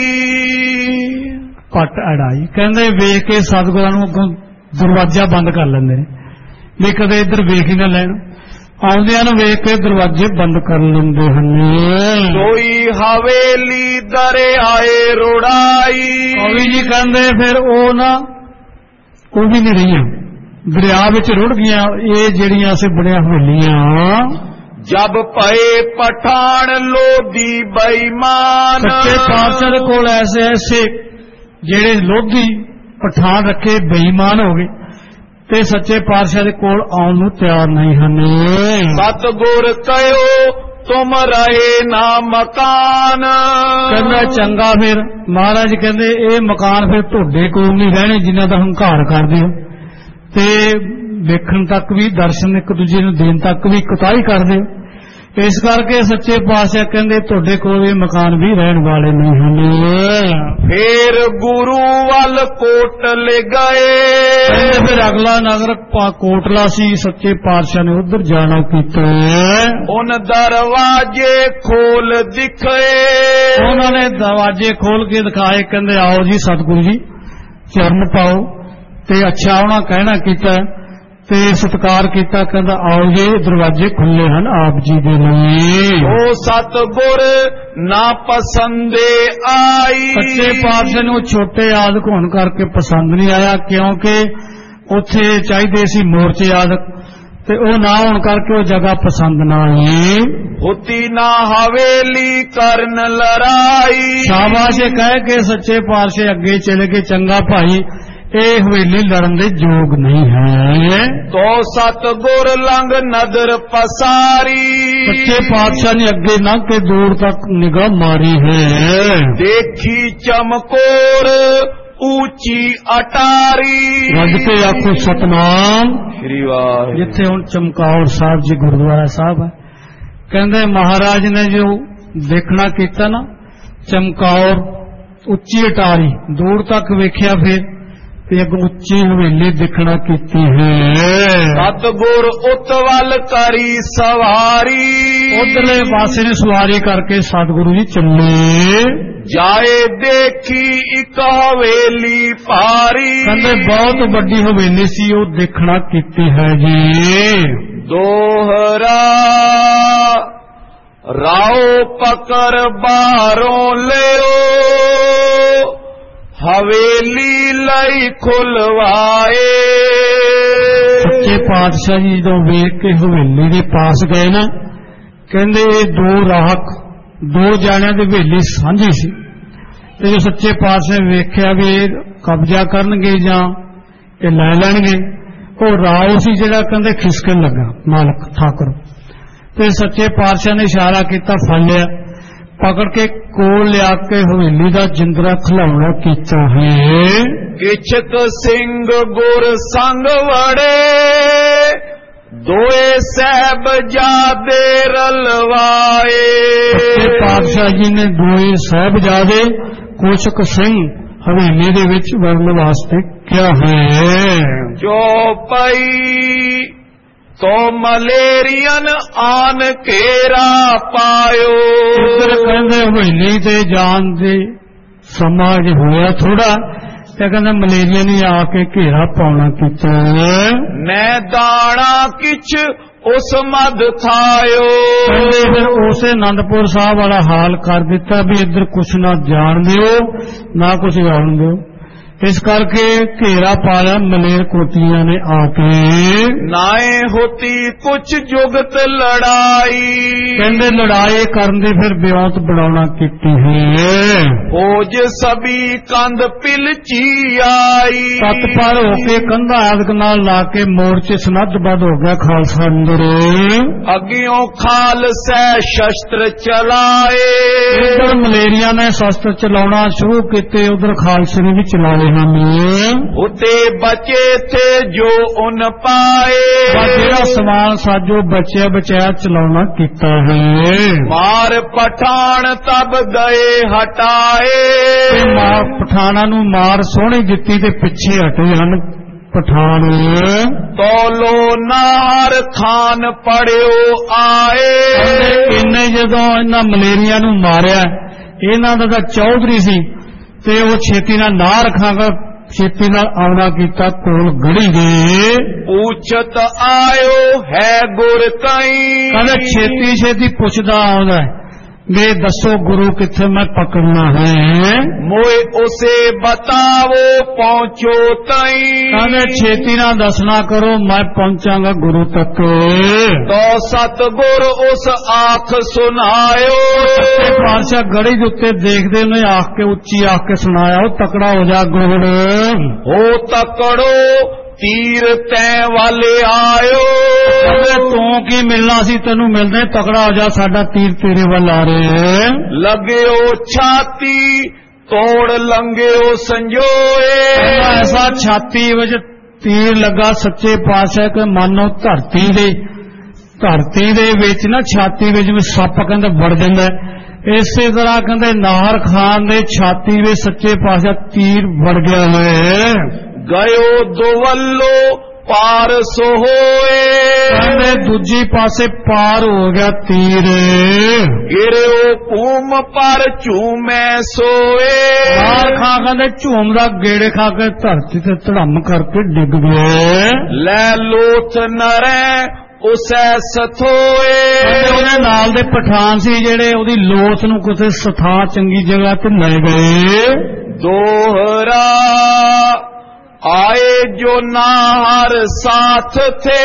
[SPEAKER 1] ਪੱਟ ਅੜਾਈ ਕਹਿੰਦੇ ਵੇਖ ਕੇ ਸਤਿਗੁਰਾਂ ਨੂੰ ਅੱਗੋਂ ਦਰਵਾਜ਼ਾ ਬੰਦ ਕਰ ਲੈਂਦੇ ਨੇ ਵੀ ਕਦੇ ਇੱਧਰ ਵੇਖ ਹੀ ਨਾ ਲੈਣ, ਆਉਂਦਿਆਂ ਨੂੰ ਵੇਖ ਕੇ ਦਰਵਾਜ਼ੇ ਬੰਦ ਕਰ ਲੈਂਦੇ ਹਨ।
[SPEAKER 3] ਕੋਈ ਹਵੇਲੀ ਦਰਿਆਏ ਰੁੜਾਈ।
[SPEAKER 1] ਕਵੀ ਜੀ ਕਹਿੰਦੇ ਫਿਰ ਉਹ ਨਾ ਉਹ ਵੀ ਨਹੀਂ ਰਹੀਆਂ, ਦਰਿਆ ਵਿੱਚ ਰੁੜ ਗਈਆਂ ਇਹ ਜਿਹੜੀਆਂ ਅਸੀਂ ਬਣਿਆ ਹਵੇਲੀਆਂ।
[SPEAKER 3] ਜਬ ਪਏ ਪਠਾਨ ਲੋਧੀ ਬੇਈਮਾਨ।
[SPEAKER 1] ਸੱਚੇ ਪਾਤਸ਼ਾਹ ਦੇ ਕੋਲ ਐਸੇ ਐਸੇ ਜਿਹੜੇ ਲੋਧੀ ਪਠਾਨ ਰੱਖੇ ਬੇਈਮਾਨ ਹੋ ਗਏ ਤੇ ਸੱਚੇ ਪਾਤਸ਼ਾਹ ਦੇ ਕੋਲ ਆਉਣ ਨੂੰ ਤਿਆਰ ਨਹੀਂ ਹਨ।
[SPEAKER 3] ਸਤਿਗੁਰ ਕਹਿਓ ਤੁਮ ਰਹੇ ਨਾ ਮਕਾਨ।
[SPEAKER 1] ਕਹਿੰਦਾ ਚੰਗਾ ਫਿਰ ਮਹਾਰਾਜ ਕਹਿੰਦੇ ਇਹ ਮਕਾਨ ਫਿਰ ਤੁਹਾਡੇ ਕੋਲ ਨਹੀਂ ਰਹਿਣੇ ਜਿਨ੍ਹਾਂ ਦਾ ਹੰਕਾਰ ਕਰਦੇ ਹੋ ਤੇ ਵੇਖਣ ਤੱਕ ਵੀ, ਦਰਸ਼ਨ ਇੱਕ ਦੂਜੇ ਨੂੰ ਦੇਣ ਤੱਕ ਵੀ ਕੁਤਾਹੀ ਕਰਦੇ ਹੋ। ਇਸ ਕਰਕੇ ਸੱਚੇ ਪਾਤਸ਼ਾਹ ਕਹਿੰਦੇ ਤੁਹਾਡੇ ਕੋਲ ਇਹ ਮਕਾਨ ਵੀ ਰਹਿਣ ਵਾਲੇ ਨਹੀਂ ਹਨ।
[SPEAKER 3] ਫੇਰ ਗੁਰੂ ਵੱਲ ਕੋਟ ਲੈ ਗਏ।
[SPEAKER 1] ਕਹਿੰਦੇ ਫਿਰ ਅਗਲਾ ਨਗਰ ਕੋਟਲਾ ਸੀ, ਸੱਚੇ ਪਾਤਸ਼ਾਹ ਨੇ ਉਧਰ ਜਾਣਾ ਕੀਤਾ।
[SPEAKER 3] ਉਨ ਦਰਵਾਜੇ ਖੋਲ ਦਿਖੇ।
[SPEAKER 1] ਉਹਨਾਂ ਨੇ ਦਰਵਾਜੇ ਖੋਲ ਕੇ ਦਿਖਾਏ, ਕਹਿੰਦੇ ਆਓ ਜੀ ਸਤਿਗੁਰੂ ਜੀ ਚਰਨ ਪਾਓ ਤੇ ਅੱਛਾ ਉਹਨਾਂ ਕਹਿਣਾ ਕੀਤਾ ਤੇ ਸਤਿਕਾਰ ਕੀਤਾ, ਕਹਿੰਦਾ ਆਓ ਜੀ ਦਰਵਾਜ਼ੇ ਖੁੱਲੇ ਹਨ ਆਪ ਜੀ ਦੇ ਲਈ।
[SPEAKER 3] ਉਹ ਸਤਿਗੁਰ ਨਾ ਪਸੰਦੇ ਆਈ।
[SPEAKER 1] ਸੱਚੇ ਪਾਤਸ਼ਾਹ ਨੂੰ ਛੋਟੇ ਆਦਿਕ ਹੋਣ ਕਰਕੇ ਪਸੰਦ ਨਹੀਂ ਆਇਆ, ਕਿਉਂਕਿ ਉੱਥੇ ਚਾਹੀਦੇ ਸੀ ਮੋਰਚੇ ਆਦਿਕ ਤੇ ਉਹ ਨਾ ਹੋਣ ਕਰਕੇ ਉਹ ਜਗ੍ਹਾ ਪਸੰਦ ਨਾ ਆਈ।
[SPEAKER 3] ਹੋਤੀ ਨਾ ਹਵੇਲੀ ਕਰਨ ਲੜਾਈ।
[SPEAKER 1] ਸ਼ਾਬਾਸ਼ ਕਹਿ ਕੇ ਸੱਚੇ ਪਾਤਸ਼ਾਹ ਅੱਗੇ ਚਲੇ ਗਏ, ਚੰਗਾ ਭਾਈ ਇਹ ਹਵੇਲੀ ਲੜਨ ਦੇ ਯੋਗ ਨਹੀਂ ਹੈ।
[SPEAKER 3] ਤੋ ਸਤਿਗੁਰ ਲੰਘ ਨਦਰ ਪਸਾਰੀ।
[SPEAKER 1] ਸੱਚੇ ਪਾਤਸ਼ਾਹ ਨੇ ਅੱਗੇ ਲੰਘ ਕੇ ਦੂਰ ਤੱਕ ਨਿਗਾਹ ਮਾਰੀ ਹੈ।
[SPEAKER 3] ਦੇਖੀ ਚਮਕੌਰ ਉੱਚੀ ਅਟਾਰੀ।
[SPEAKER 1] ਰੱਜ ਕੇ ਆਖੋ ਸਤਨਾਮ
[SPEAKER 3] ਸ਼੍ਰੀ ਵਾਹਿਗੁਰੂ।
[SPEAKER 1] ਜਿੱਥੇ ਹੁਣ ਚਮਕੌਰ ਸਾਹਿਬ ਜੀ ਗੁਰਦੁਆਰਾ ਸਾਹਿਬ ਹੈ, ਕਹਿੰਦੇ ਮਹਾਰਾਜ ਨੇ ਜੋ ਦੇਖਣਾ ਕੀਤਾ ਨਾ ਚਮਕੌਰ ਉੱਚੀ ਅਟਾਰੀ, ਦੂਰ ਤੱਕ ਵੇਖਿਆ ਫਿਰ ਤੇ ਅੱਗੋਂ ਉੱਚੀ ਹਵੇਲੀ ਦਿਖਣਾ ਕੀਤੀ ਹੈ।
[SPEAKER 3] ਸਤਿਗੁਰ ਉਤਵਲ ਕਰੀ ਸਵਾਰੀ
[SPEAKER 2] ਉਧਰਲੇ ਪਾਸੇ ਨੇ ਸਵਾਰੀ ਕਰਕੇ ਸਤਿਗੁਰੂ ਜੀ ਚੱਲੇ
[SPEAKER 3] ਜਾਏ ਦੇਖੀ ਇੱਕ ਹਵੇਲੀ ਭਾਰੀ
[SPEAKER 2] ਕਹਿੰਦੇ ਬਹੁਤ ਵੱਡੀ ਹਵੇਲੀ ਸੀ ਉਹ ਦੇਖਣਾ ਕੀਤੀ ਹੈ ਜੀ
[SPEAKER 3] ਦੋਹਰਾ ਰਾਓ ਪਕੜ ਬਾਹਰੋਂ ਲਿਓ ਹਵੇਲੀ ਲਈ ਖੁਲਵਾਏ
[SPEAKER 2] ਸੱਚੇ ਪਾਤਸ਼ਾਹ ਜੀ ਜਦੋਂ ਵੇਖ ਕੇ ਹਵੇਲੀ ਦੇ ਪਾਸ ਗਏ ਨਾ ਕਹਿੰਦੇ ਇਹ ਦੋ ਰਾਖ ਦੋ ਜਾਣਿਆਂ ਦੀ ਹਵੇਲੀ ਸਾਂਝੀ ਸੀ ਤੇ ਜੋ ਸੱਚੇ ਪਾਤਸ਼ਾਹ ਨੇ ਵੇਖਿਆ ਵੀ ਇਹ ਕਬਜ਼ਾ ਕਰਨਗੇ ਜਾਂ ਇਹ ਲੈ ਲੈਣਗੇ ਉਹ ਰਾਓ ਸੀ ਜਿਹੜਾ ਕਹਿੰਦੇ ਖਿਸਕਣ ਲੱਗਾ ਮਾਲਕ ਠਾਕੁਰ ਤੇ ਸੱਚੇ ਪਾਤਸ਼ਾਹ ਨੇ ਇਸ਼ਾਰਾ ਕੀਤਾ ਫੜ ਲਿਆ ਪਕੜ ਕੇ ਕੋਲ ਲਿਆ ਕੇ ਹਵੇਲੀ ਦਾ ਜਿੰਦਰਾ ਖਿਲਾਉਣਾ ਕੀਤਾ ਹੈ
[SPEAKER 3] ਕਿਛਕ ਸਿੰਘ ਗੁਰ ਸੰਗ ਵੜੇ ਦੋਏ ਸਾਹਿਬਜ਼ਾਦੇ ਰਲਵਾਏ
[SPEAKER 2] ਸੱਚੇ ਪਾਤਸ਼ਾਹ ਜੀ ਨੇ ਦੋਏ ਸਾਹਿਬਜ਼ਾਦੇ ਕੁਸ਼ਕ ਸਿੰਘ ਹਵੇਲੀ ਦੇ ਵਿੱਚ ਵੜਨ ਵਾਸਤੇ ਕਿਹਾ ਹੈ
[SPEAKER 3] ਜੋ ਪਈ ਤੋ ਮਲੇਰੀਅਨ ਆਨ ਘੇਰਾ ਪਾਇਓ
[SPEAKER 2] ਇੱਧਰ ਕਹਿੰਦੇ ਹਵੇਲੀ ਤੇ ਜਾਣ ਦੇ ਸਮਾਂ ਜੇ ਹੋਇਆ ਥੋੜਾ ਤੇ ਕਹਿੰਦੇ ਮਲੇਰੀਆ ਨੇ ਆ ਕੇ ਘੇਰਾ ਪਾਉਣਾ ਕੀਤਾ
[SPEAKER 3] ਮੈਂ ਦਾਣਾ ਕਿਛ ਉਸ ਮਦ ਥਾਇਓ
[SPEAKER 2] ਕਹਿੰਦੇ ਫਿਰ ਉਸੇ ਆਨੰਦਪੁਰ ਸਾਹਿਬ ਵਾਲਾ ਹਾਲ ਕਰ ਦਿੱਤਾ ਵੀ ਇੱਧਰ ਕੁਛ ਨਾ ਜਾਣ ਦਿਓ ਨਾ ਕੁਛ ਆਉਣ ਦਿਓ ਇਸ ਕਰਕੇ ਘੇਰਾ ਪਾਇਆ ਮਲੇਰ ਕੋਟੀਆਂ ਨੇ ਆ ਕੇ
[SPEAKER 3] ਨਾਏ ਹੋਤੀ ਕੁਛ ਜੁਗਤ ਲੜਾਈ
[SPEAKER 2] ਕਹਿੰਦੇ ਲੜਾਈ ਕਰਨ ਦੇ ਫਿਰ ਬਿਉਂਤ ਬਣਾਉਣਾ ਕੀਤੀ ਹੈ
[SPEAKER 3] ਫੌਜ ਸਭੀ ਕੰਧ ਪਿਲਚੀ ਆਈ
[SPEAKER 2] ਤਤ ਪਰ ਹੋ ਕੇ ਕੰਧਾਂ ਆਦਿਕ ਨਾਲ ਲਾ ਕੇ ਮੋਰਚੇ ਸਨੱਧਬੱਧ ਹੋ ਗਿਆ ਖਾਲਸਾ ਅੰਦਰ
[SPEAKER 3] ਅੱਗਿਓਂ ਖਾਲਸਾ ਸ਼ਸਤਰ ਚਲਾਏ
[SPEAKER 2] ਇੱਧਰ ਮਲੇਰੀਆ ਨੇ ਸ਼ਸਤਰ ਚਲਾਉਣਾ ਸ਼ੁਰੂ ਕੀਤੇ ਉਧਰ ਖਾਲਸੇ ਨੇ ਵੀ ਚਲਾਏ
[SPEAKER 3] ਉਤੇ ਬਚੇ ਥੇ ਜੋ ਉਨ ਪਾਏ
[SPEAKER 2] ਜਿਹੜਾ ਸਮਾਨ ਸਾਜੋ ਬਚਿਆ ਬਚਾਇਆ ਚਲਾਉਣਾ ਕੀਤਾ ਹੈ
[SPEAKER 3] ਮਾਰ ਪਠਾਨ ਤਬ ਗਏ ਹਟਾਏ
[SPEAKER 2] ਮਾਰ ਪਠਾਨਾਂ ਨੂੰ ਮਾਰ ਸੋਹਣੀ ਦਿੱਤੀ ਤੇ ਪਿੱਛੇ ਹਟੇ ਹਨ ਪਠਾਨ
[SPEAKER 3] ਤੋਲੋ ਨਾਰ ਖਾਨ ਪੜਿਓ ਆਏ
[SPEAKER 2] ਇਹਨੇ ਜਦੋਂ ਇਹਨਾਂ ਮਲੇਰੀਆ ਨੂੰ ਮਾਰਿਆ ਇਹਨਾਂ ਦਾ ਤਾਂ ਚੌਧਰੀ ਸੀ ਤੇ ਉਹ ਛੇਤੀ ਨਾਲ ਨਾ ਰੱਖਾਂਗਾ ਛੇਤੀ ਨਾਲ ਆਉਣਾ ਕੀਤਾ ਕੋਲ ਗੜੀ ਦੇ
[SPEAKER 3] ਪੁੱਛਤ ਆਇਓ ਹੈ ਗੁਰ ਕਈ
[SPEAKER 2] ਕਹਿੰਦਾ ਛੇਤੀ ਛੇਤੀ ਪੁੱਛਦਾ ਆਉਂਦਾ ਵੇ ਦੱਸੋ ਗੁਰੂ ਕਿੱਥੇ ਮੈਂ ਪਕੜਨਾ ਹੈ
[SPEAKER 3] ਮੋਏ ਉਸੇ ਬਤਾਵੋ ਪਹੁੰਚੋ ਤਈ
[SPEAKER 2] ਕਹਿੰਦੇ ਛੇਤੀ ਨਾਲ ਦੱਸਣਾ ਕਰੋ ਮੈਂ ਪਹੁੰਚਾਂਗਾ ਗੁਰੂ ਤੱਕ
[SPEAKER 3] ਤੋ ਸਤਿਗੁਰ ਉਸ ਆਖ ਸੁਨਾਇਓ
[SPEAKER 2] ਪਾਤਸ਼ਾਹ ਗੜੀ ਦੇ ਉੱਤੇ ਦੇਖਦੇ ਨੇ ਆਖ ਕੇ ਉੱਚੀ ਆਖ ਕੇ ਸੁਣਾਇਆ ਉਹ ਤਕੜਾ ਹੋ ਜਾ ਗੁਰੜ
[SPEAKER 3] ਹੋ ਤਕੜੋ ਤੀਰ ਤੈ ਵਾਲੇ ਆਇਓ
[SPEAKER 2] ਤੂੰ ਕੀ ਮਿਲਣਾ ਸੀ ਤੈਨੂੰ ਮਿਲਦੇ ਤਕੜਾ ਹੋ ਜਾ ਸਾਡਾ ਤੀਰ ਤੇਰੇ ਵੱਲ ਆ ਰਹੇ
[SPEAKER 3] ਲੱਗਿਓ ਛਾਤੀ ਤੋੜ ਲੰਘਿਓ ਸੰਜੋਏ
[SPEAKER 2] ਐਸਾ ਛਾਤੀ ਵਿੱਚ ਤੀਰ ਲੱਗਾ ਸੱਚੇ ਪਾਤਸ਼ਾਹ ਕੇ ਮਾਨੋ ਧਰਤੀ ਦੇ ਧਰਤੀ ਦੇ ਵਿੱਚ ਨਾ ਛਾਤੀ ਵਿੱਚ ਵੀ ਸੱਪ ਕਹਿੰਦੇ ਵੜ ਜਾਂਦਾ ਇਸੇ ਤਰ੍ਹਾਂ ਕਹਿੰਦੇ ਨਾਹਰ ਖਾਨ ਦੇ ਛਾਤੀ ਵਿੱਚ ਸੱਚੇ ਪਾਤਸ਼ਾਹ ਤੀਰ ਵੜ ਗਿਆ ਹੈ
[SPEAKER 3] ਗਇਓ ਦੁਵੱਲੋ ਪਾਰ ਸੋ ਹੋਏ
[SPEAKER 2] ਕਹਿੰਦੇ ਦੂਜੀ ਪਾਸੇ ਪਾਰ ਹੋ ਗਿਆ ਤੀਰ
[SPEAKER 3] ਗਿਰਿਓ ਭੂਮ ਪਰ ਝੂਮੈ ਸੋਏ
[SPEAKER 2] ਨਾਹਰ ਖਾਨ ਕਹਿੰਦੇ ਝੂਮਦਾ ਗੇੜੇ ਖਾ ਕੇ ਧਰਤੀ ਤੇ ਧੜਮ ਕਰਕੇ ਡਿੱਗ ਗਏ
[SPEAKER 3] ਲੈ ਲੋਥ ਨਰੈ ਉਸੈ ਸਥੋਏ
[SPEAKER 2] ਉਹਦੇ ਨਾਲ ਦੇ ਪਠਾਨ ਸੀ ਜਿਹੜੇ ਉਹਦੀ ਲੋਥ ਨੂੰ ਕਿਸੇ ਸਥਾ ਚੰਗੀ ਜਗ੍ਹਾ ਤੇ ਲੈ ਗਏ
[SPEAKER 3] ਦੋਹਰਾ ਆਏ ਜੋ ਨਾਹਰ ਸਾਥ ਥੇ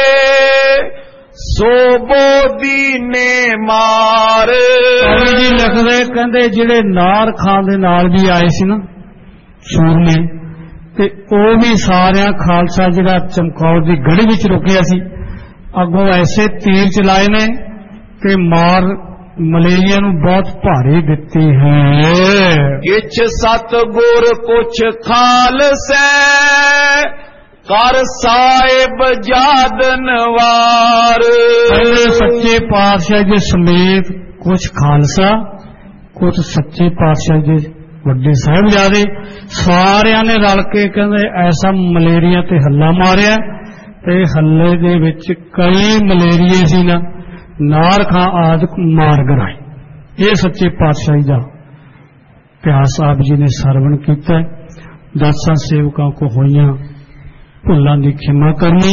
[SPEAKER 3] ਸੋ ਬੋਦੀ ਨੇ ਮਾਰ
[SPEAKER 2] ਜੀ ਲਿਖਦੇ ਕਹਿੰਦੇ ਜਿਹੜੇ ਨਾਹਰ ਖਾਨ ਦੇ ਨਾਲ ਵੀ ਆਏ ਸੀ ਨਾ ਸੂਰਮੇ ਤੇ ਉਹ ਵੀ ਸਾਰਿਆਂ ਖਾਲਸਾ ਜਿਹੜਾ ਚਮਕੌਰ ਦੀ ਗੜੀ ਵਿੱਚ ਰੁਕਿਆ ਸੀ ਅੱਗੋਂ ਐਸੇ ਤੀਰ ਚਲਾਏ ਨੇ ਤੇ ਮਾਰ ਮਲੇਰੀਆ ਨੂੰ ਬਹੁਤ ਭਾਰੀ ਦਿੱਤੀ ਹੈ
[SPEAKER 3] ਕਿਛ ਸਤਿਗੁਰ ਕੁਛ ਖਾਲਸੈ ਕਰ ਸਾਹਿਬ ਜਾਦਨ ਵਾਰ
[SPEAKER 2] ਸੱਚੇ ਪਾਤਸ਼ਾਹ ਜੀ ਸਮੇਤ ਕੁਛ ਖਾਲਸਾ ਕੁਛ ਸੱਚੇ ਪਾਤਸ਼ਾਹ ਜੀ ਵੱਡੇ ਸਾਹਿਬਜ਼ਾਦੇ ਸਾਰਿਆਂ ਨੇ ਰਲ ਕੇ ਕਹਿੰਦੇ ਐਸਾ ਮਲੇਰੀਆ ਤੇ ਹੱਲਾ ਮਾਰਿਆ
[SPEAKER 1] ਤੇ ਹੱਲੇ ਦੇ ਵਿੱਚ ਕਈ ਮਲੇਰੀਏ ਸੀ ਨਾ ਨਾਰ ਖਾਂ ਆਦਿਕ ਮਾਰ ਗਰਾਏ। ਇਹ ਸੱਚੇ ਪਾਤਸ਼ਾਹੀ ਦਾ ਇਤਿਹਾਸ ਆਪ ਜੀ ਨੇ ਸਰਵਣ ਕੀਤਾ। ਦਾਸਾਂ ਸੇਵਕਾਂ ਕੋ ਹੋਈਆਂ ਭੁੱਲਾਂ ਦੀ ਖਿਮਾ ਕਰਨੀ।